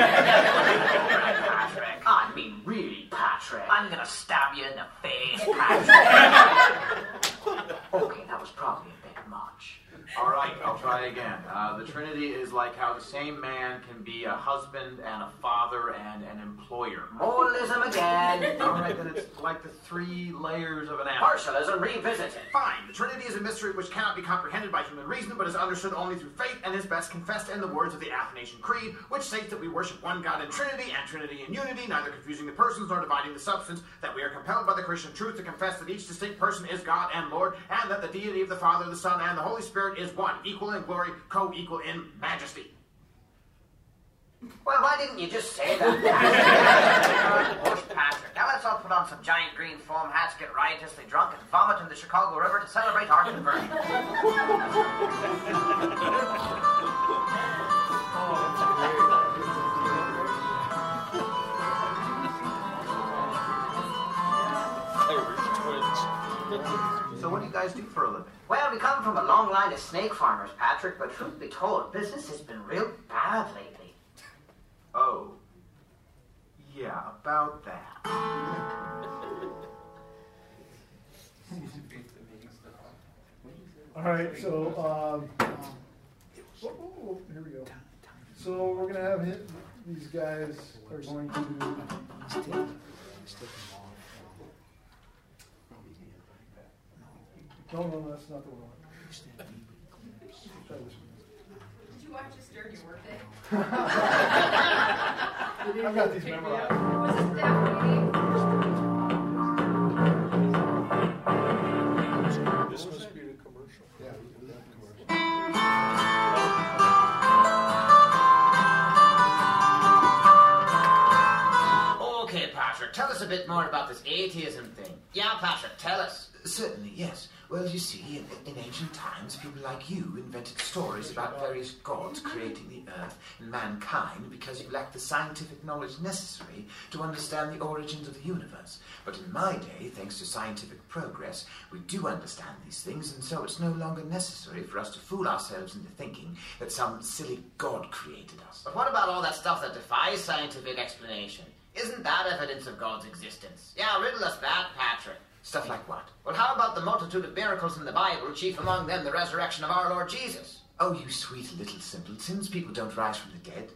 Patrick. I mean, really, Patrick. I'm going to stab you in the face, Patrick. Okay, that was probably a bit much. All right, I'll try again. The Trinity is like how the same man can be a husband and a father and an employer. Moralism again. All right, then it's like the 3 layers of an apple. Partialism revisited. Fine. The Trinity is a mystery which cannot be comprehended by human reason, but is understood only through faith, and is best confessed in the words of the Athanasian Creed, which states that we worship one God in Trinity, and Trinity in unity, neither confusing the persons nor dividing the substance, that we are compelled by the Christian truth to confess that each distinct person is God and Lord, and that the deity of the Father, the Son, and the Holy Spirit is one, equal in glory, co-equal in majesty. Well, why didn't you just say that, Patrick? Now let's let's all put on some giant green foam hats, get riotously drunk, and vomit in the Chicago River to celebrate our conversion. So what do you guys do for a living? Well, we come from a long line of snake farmers, Patrick, but truth be told, business has been real bad lately. Oh. Yeah, about that. All right, so here we go. So we're gonna have these guys are going to. No, that's not the one. Try this one. Did you watch this during your workday? I've got these memorized. Was it staff meeting? This must be the commercial. Yeah, we do that commercial. Okay, Patrick, tell us a bit more about this atheism thing. Yeah, Patrick, tell us. Certainly, yes. Well, you see, in ancient times, people like you invented stories about various gods creating the earth and mankind because you lacked the scientific knowledge necessary to understand the origins of the universe. But in my day, thanks to scientific progress, we do understand these things, and so it's no longer necessary for us to fool ourselves into thinking that some silly god created us. But what about all that stuff that defies scientific explanation? Isn't that evidence of God's existence? Yeah, riddle us that, Patrick. Stuff like what? Well, how about the multitude of miracles in the Bible, chief among them the resurrection of our Lord Jesus? Oh, you sweet little simpletons, people don't rise from the dead.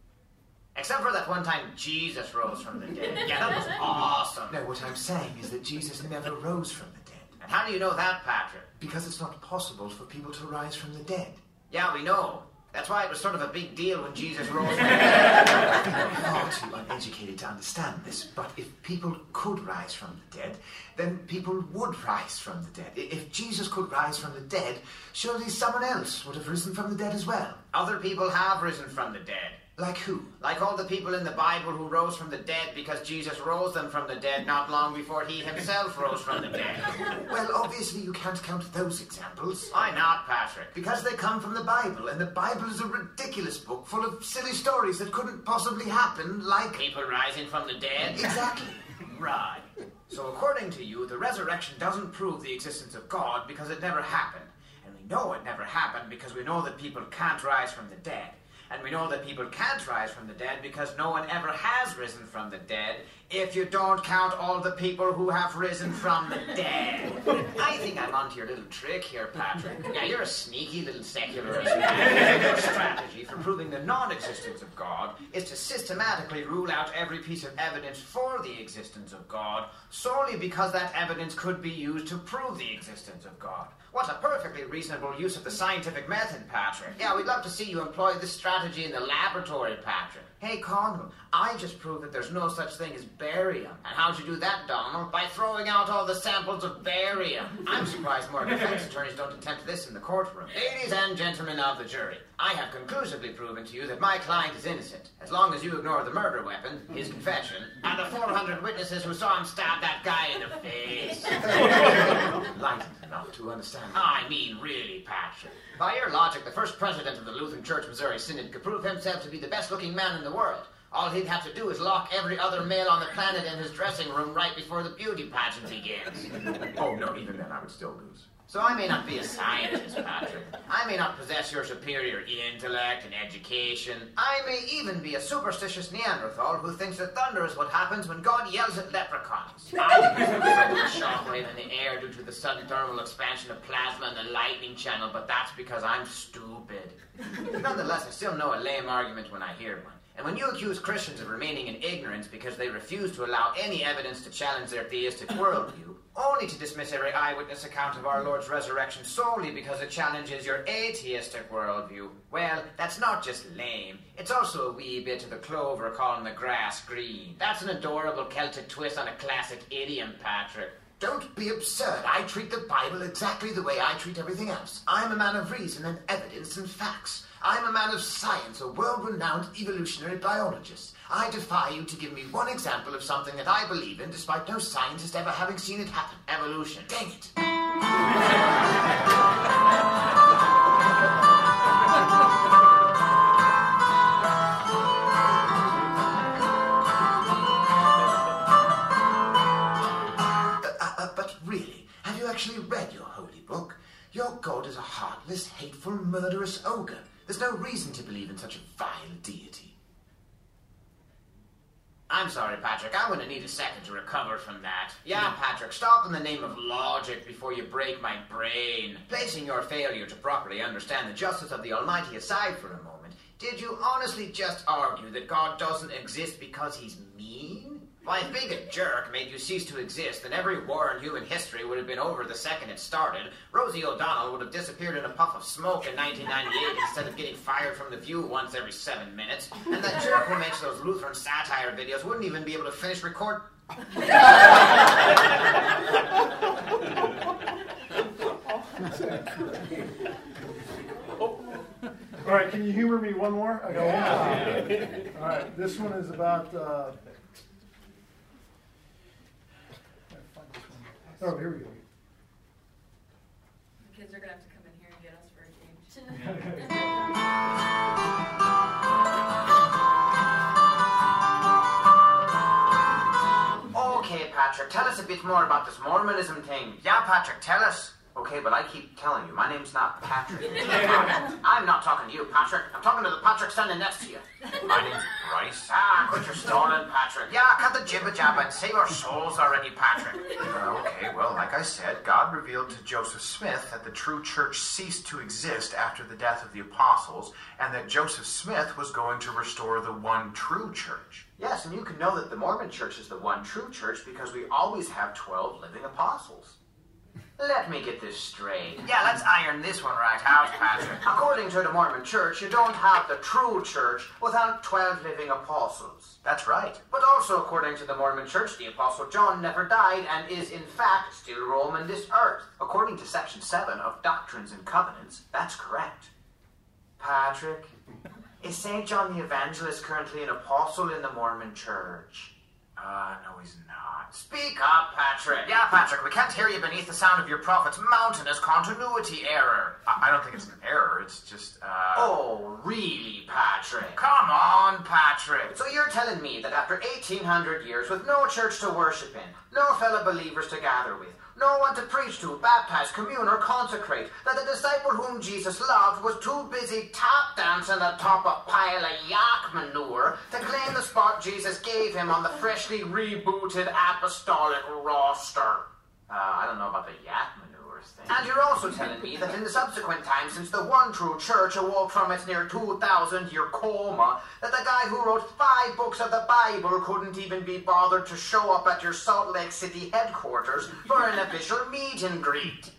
Except for that one time Jesus rose from the dead. Yeah, that was awesome. No, what I'm saying is that Jesus never rose from the dead. And how do you know that, Patrick? Because it's not possible for people to rise from the dead. Yeah, we know. That's why it was sort of a big deal when Jesus rose from the dead. You're far too uneducated to understand this, but if people could rise from the dead, then people would rise from the dead. If Jesus could rise from the dead, surely someone else would have risen from the dead as well. Other people have risen from the dead. Like who? Like all the people in the Bible who rose from the dead because Jesus rose them from the dead not long before he himself rose from the dead. Well, obviously you can't count those examples. Why not, Patrick? Because they come from the Bible, and the Bible is a ridiculous book full of silly stories that couldn't possibly happen, like... People rising from the dead? Exactly. Right. So according to you, the resurrection doesn't prove the existence of God because it never happened. And we know it never happened because we know that people can't rise from the dead. And we know that people can't rise from the dead because no one ever has risen from the dead, if you don't count all the people who have risen from the dead. I think I'm onto your little trick here, Patrick. Yeah, you're a sneaky little secularist. Your strategy for proving the non-existence of God is to systematically rule out every piece of evidence for the existence of God, solely because that evidence could be used to prove the existence of God. What a perfectly reasonable use of the scientific method, Patrick. Yeah, we'd love to see you employ this strategy in the laboratory, Patrick. Hey, Cornwall, I just proved that there's no such thing as barium. And how'd you do that, Donald? By throwing out all the samples of barium. I'm surprised more defense attorneys don't attempt this in the courtroom. Ladies and gentlemen of the jury, I have conclusively proven to you that my client is innocent, as long as you ignore the murder weapon, his confession, and the 400 witnesses who saw him stab that guy in the face. Enlightened enough to understand. I mean, really, Patrick. By your logic, the first president of the Lutheran Church Missouri Synod could prove himself to be the best-looking man in the world. All he'd have to do is lock every other male on the planet in his dressing room right before the beauty pageant begins. Oh, no, even then I would still lose. So I may not be a scientist, Patrick. I may not possess your superior intellect and education. I may even be a superstitious Neanderthal who thinks that thunder is what happens when God yells at leprechauns. I think there's a shockwave in the air due to the sudden thermal expansion of plasma in the lightning channel, but that's because I'm stupid. Nonetheless, I still know a lame argument when I hear one. And when you accuse Christians of remaining in ignorance because they refuse to allow any evidence to challenge their theistic worldview, only to dismiss every eyewitness account of our Lord's resurrection solely because it challenges your atheistic worldview, well, that's not just lame. It's also a wee bit of the clover calling the grass green. That's an adorable Celtic twist on a classic idiom, Patrick. Don't be absurd. I treat the Bible exactly the way I treat everything else. I'm a man of reason and evidence and facts. I'm a man of science, a world-renowned evolutionary biologist. I defy you to give me one example of something that I believe in, despite no scientist ever having seen it happen. Evolution. Dang it. But really, have you actually read your holy book? Your God is a heartless, hateful, murderous ogre. There's no reason to believe in such a vile deity. I'm sorry, Patrick. I'm going to need a second to recover from that. Yeah, Patrick, stop in the name of logic before you break my brain. Placing your failure to properly understand the justice of the Almighty aside for a moment, did you honestly just argue that God doesn't exist because he's mean? Why, if being a jerk made you cease to exist, then every war in human history would have been over the second it started. Rosie O'Donnell would have disappeared in a puff of smoke in 1998 instead of getting fired from The View once every 7 minutes. And that jerk who makes those Lutheran satire videos wouldn't even be able to finish record... All right, can you humor me one more? I got one more. All right, this one is about... Oh, here we go. The kids are going to have to come in here and get us for a change. Okay, Patrick, tell us a bit more about this Mormonism thing. Yeah, Patrick, tell us. Okay, but I keep telling you, my name's not Patrick. I'm not talking to you, Patrick. I'm talking to the Patrick standing next to you. My name's Bryce. Ah, quit your stalling, Patrick. Yeah, cut the jibba-jabba and save our souls already, Patrick. Okay, well, like I said, God revealed to Joseph Smith that the true church ceased to exist after the death of the apostles, and that Joseph Smith was going to restore the one true church. Yes, and you can know that the Mormon church is the one true church because we always have 12 living apostles. Let me get this straight. Yeah, let's iron this one right out, Patrick. According to the Mormon church, you don't have the true church without 12 living apostles. That's right. But also according to the Mormon church, the Apostle John never died and is in fact still roaming this earth. According to section 7 of Doctrines and Covenants, that's correct. Patrick, is St. John the Evangelist currently an apostle in the Mormon church? No, he's not. Speak up, Patrick. Yeah, Patrick, we can't hear you beneath the sound of your prophet's mountainous continuity error. I don't think it's an error, it's just, Oh, really, Patrick? Come on, Patrick. So you're telling me that after 1,800 years with no church to worship in, no fellow believers to gather with, no one to preach to, baptize, commune, or consecrate, that the disciple whom Jesus loved was too busy tap dancing atop a pile of yak manure to claim the spot Jesus gave him on the freshly rebooted apostolic roster. I don't know about the yak manure thing. And you're also telling me that in the subsequent time since the one true church awoke from its near 2,000-year coma, that the guy who wrote 5 books of the Bible couldn't even be bothered to show up at your Salt Lake City headquarters for an official meet and greet.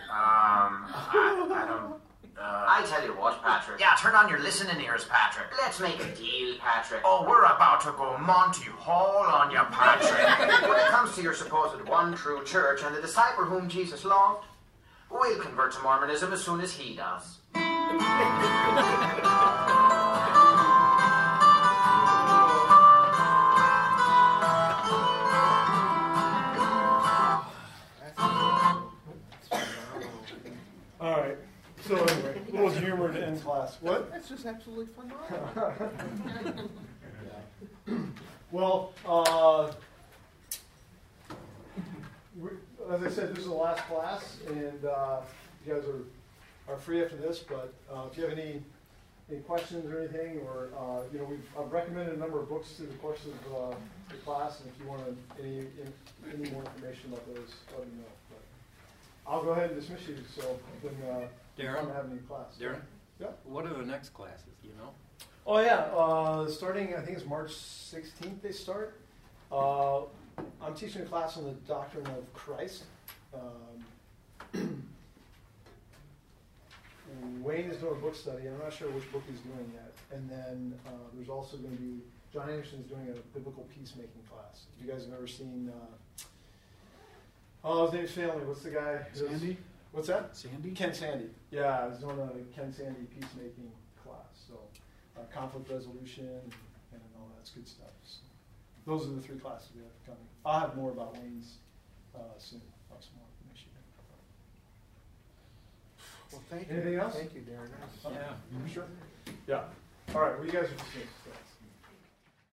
I don't... I tell you what, Patrick. Yeah, turn on your listening ears, Patrick. Let's make a deal, Patrick. Oh, we're about to go Monty Hall on you, Patrick. When it comes to your supposed one true church and the disciple whom Jesus loved, we'll convert to Mormonism as soon as he does. All right. So anyway, a little humor to end class. What? That's just absolutely phenomenal. Well, as I said, this is the last class, and you guys are free after this. But if you have any questions or anything, or I've recommended a number of books through the course of the class, and if you want any more information about those, let me know. But I'll go ahead and dismiss you. So then. Darren? Don't have any class. Darren? Yeah. What are the next classes, do you know? Oh, yeah. Starting, I think it's March 16th they start. I'm teaching a class on the doctrine of Christ. Wayne is doing a book study. I'm not sure which book he's doing yet. And then there's also going to be, John Anderson is doing a biblical peacemaking class. If you guys have ever seen Oh, his name's Family. What's the guy? Sandy? What's that? Sandy? Ken Sandy. Yeah, I was doing a Ken Sandy peacemaking class. So conflict resolution and all that's good stuff. So those are the 3 classes we have coming. I'll have more about Wayne's soon. I'll have some more information. Well, thank you. Anything else? Thank you, Darren. Yeah. Sure. Yeah. All right. Well, you guys are dismissed.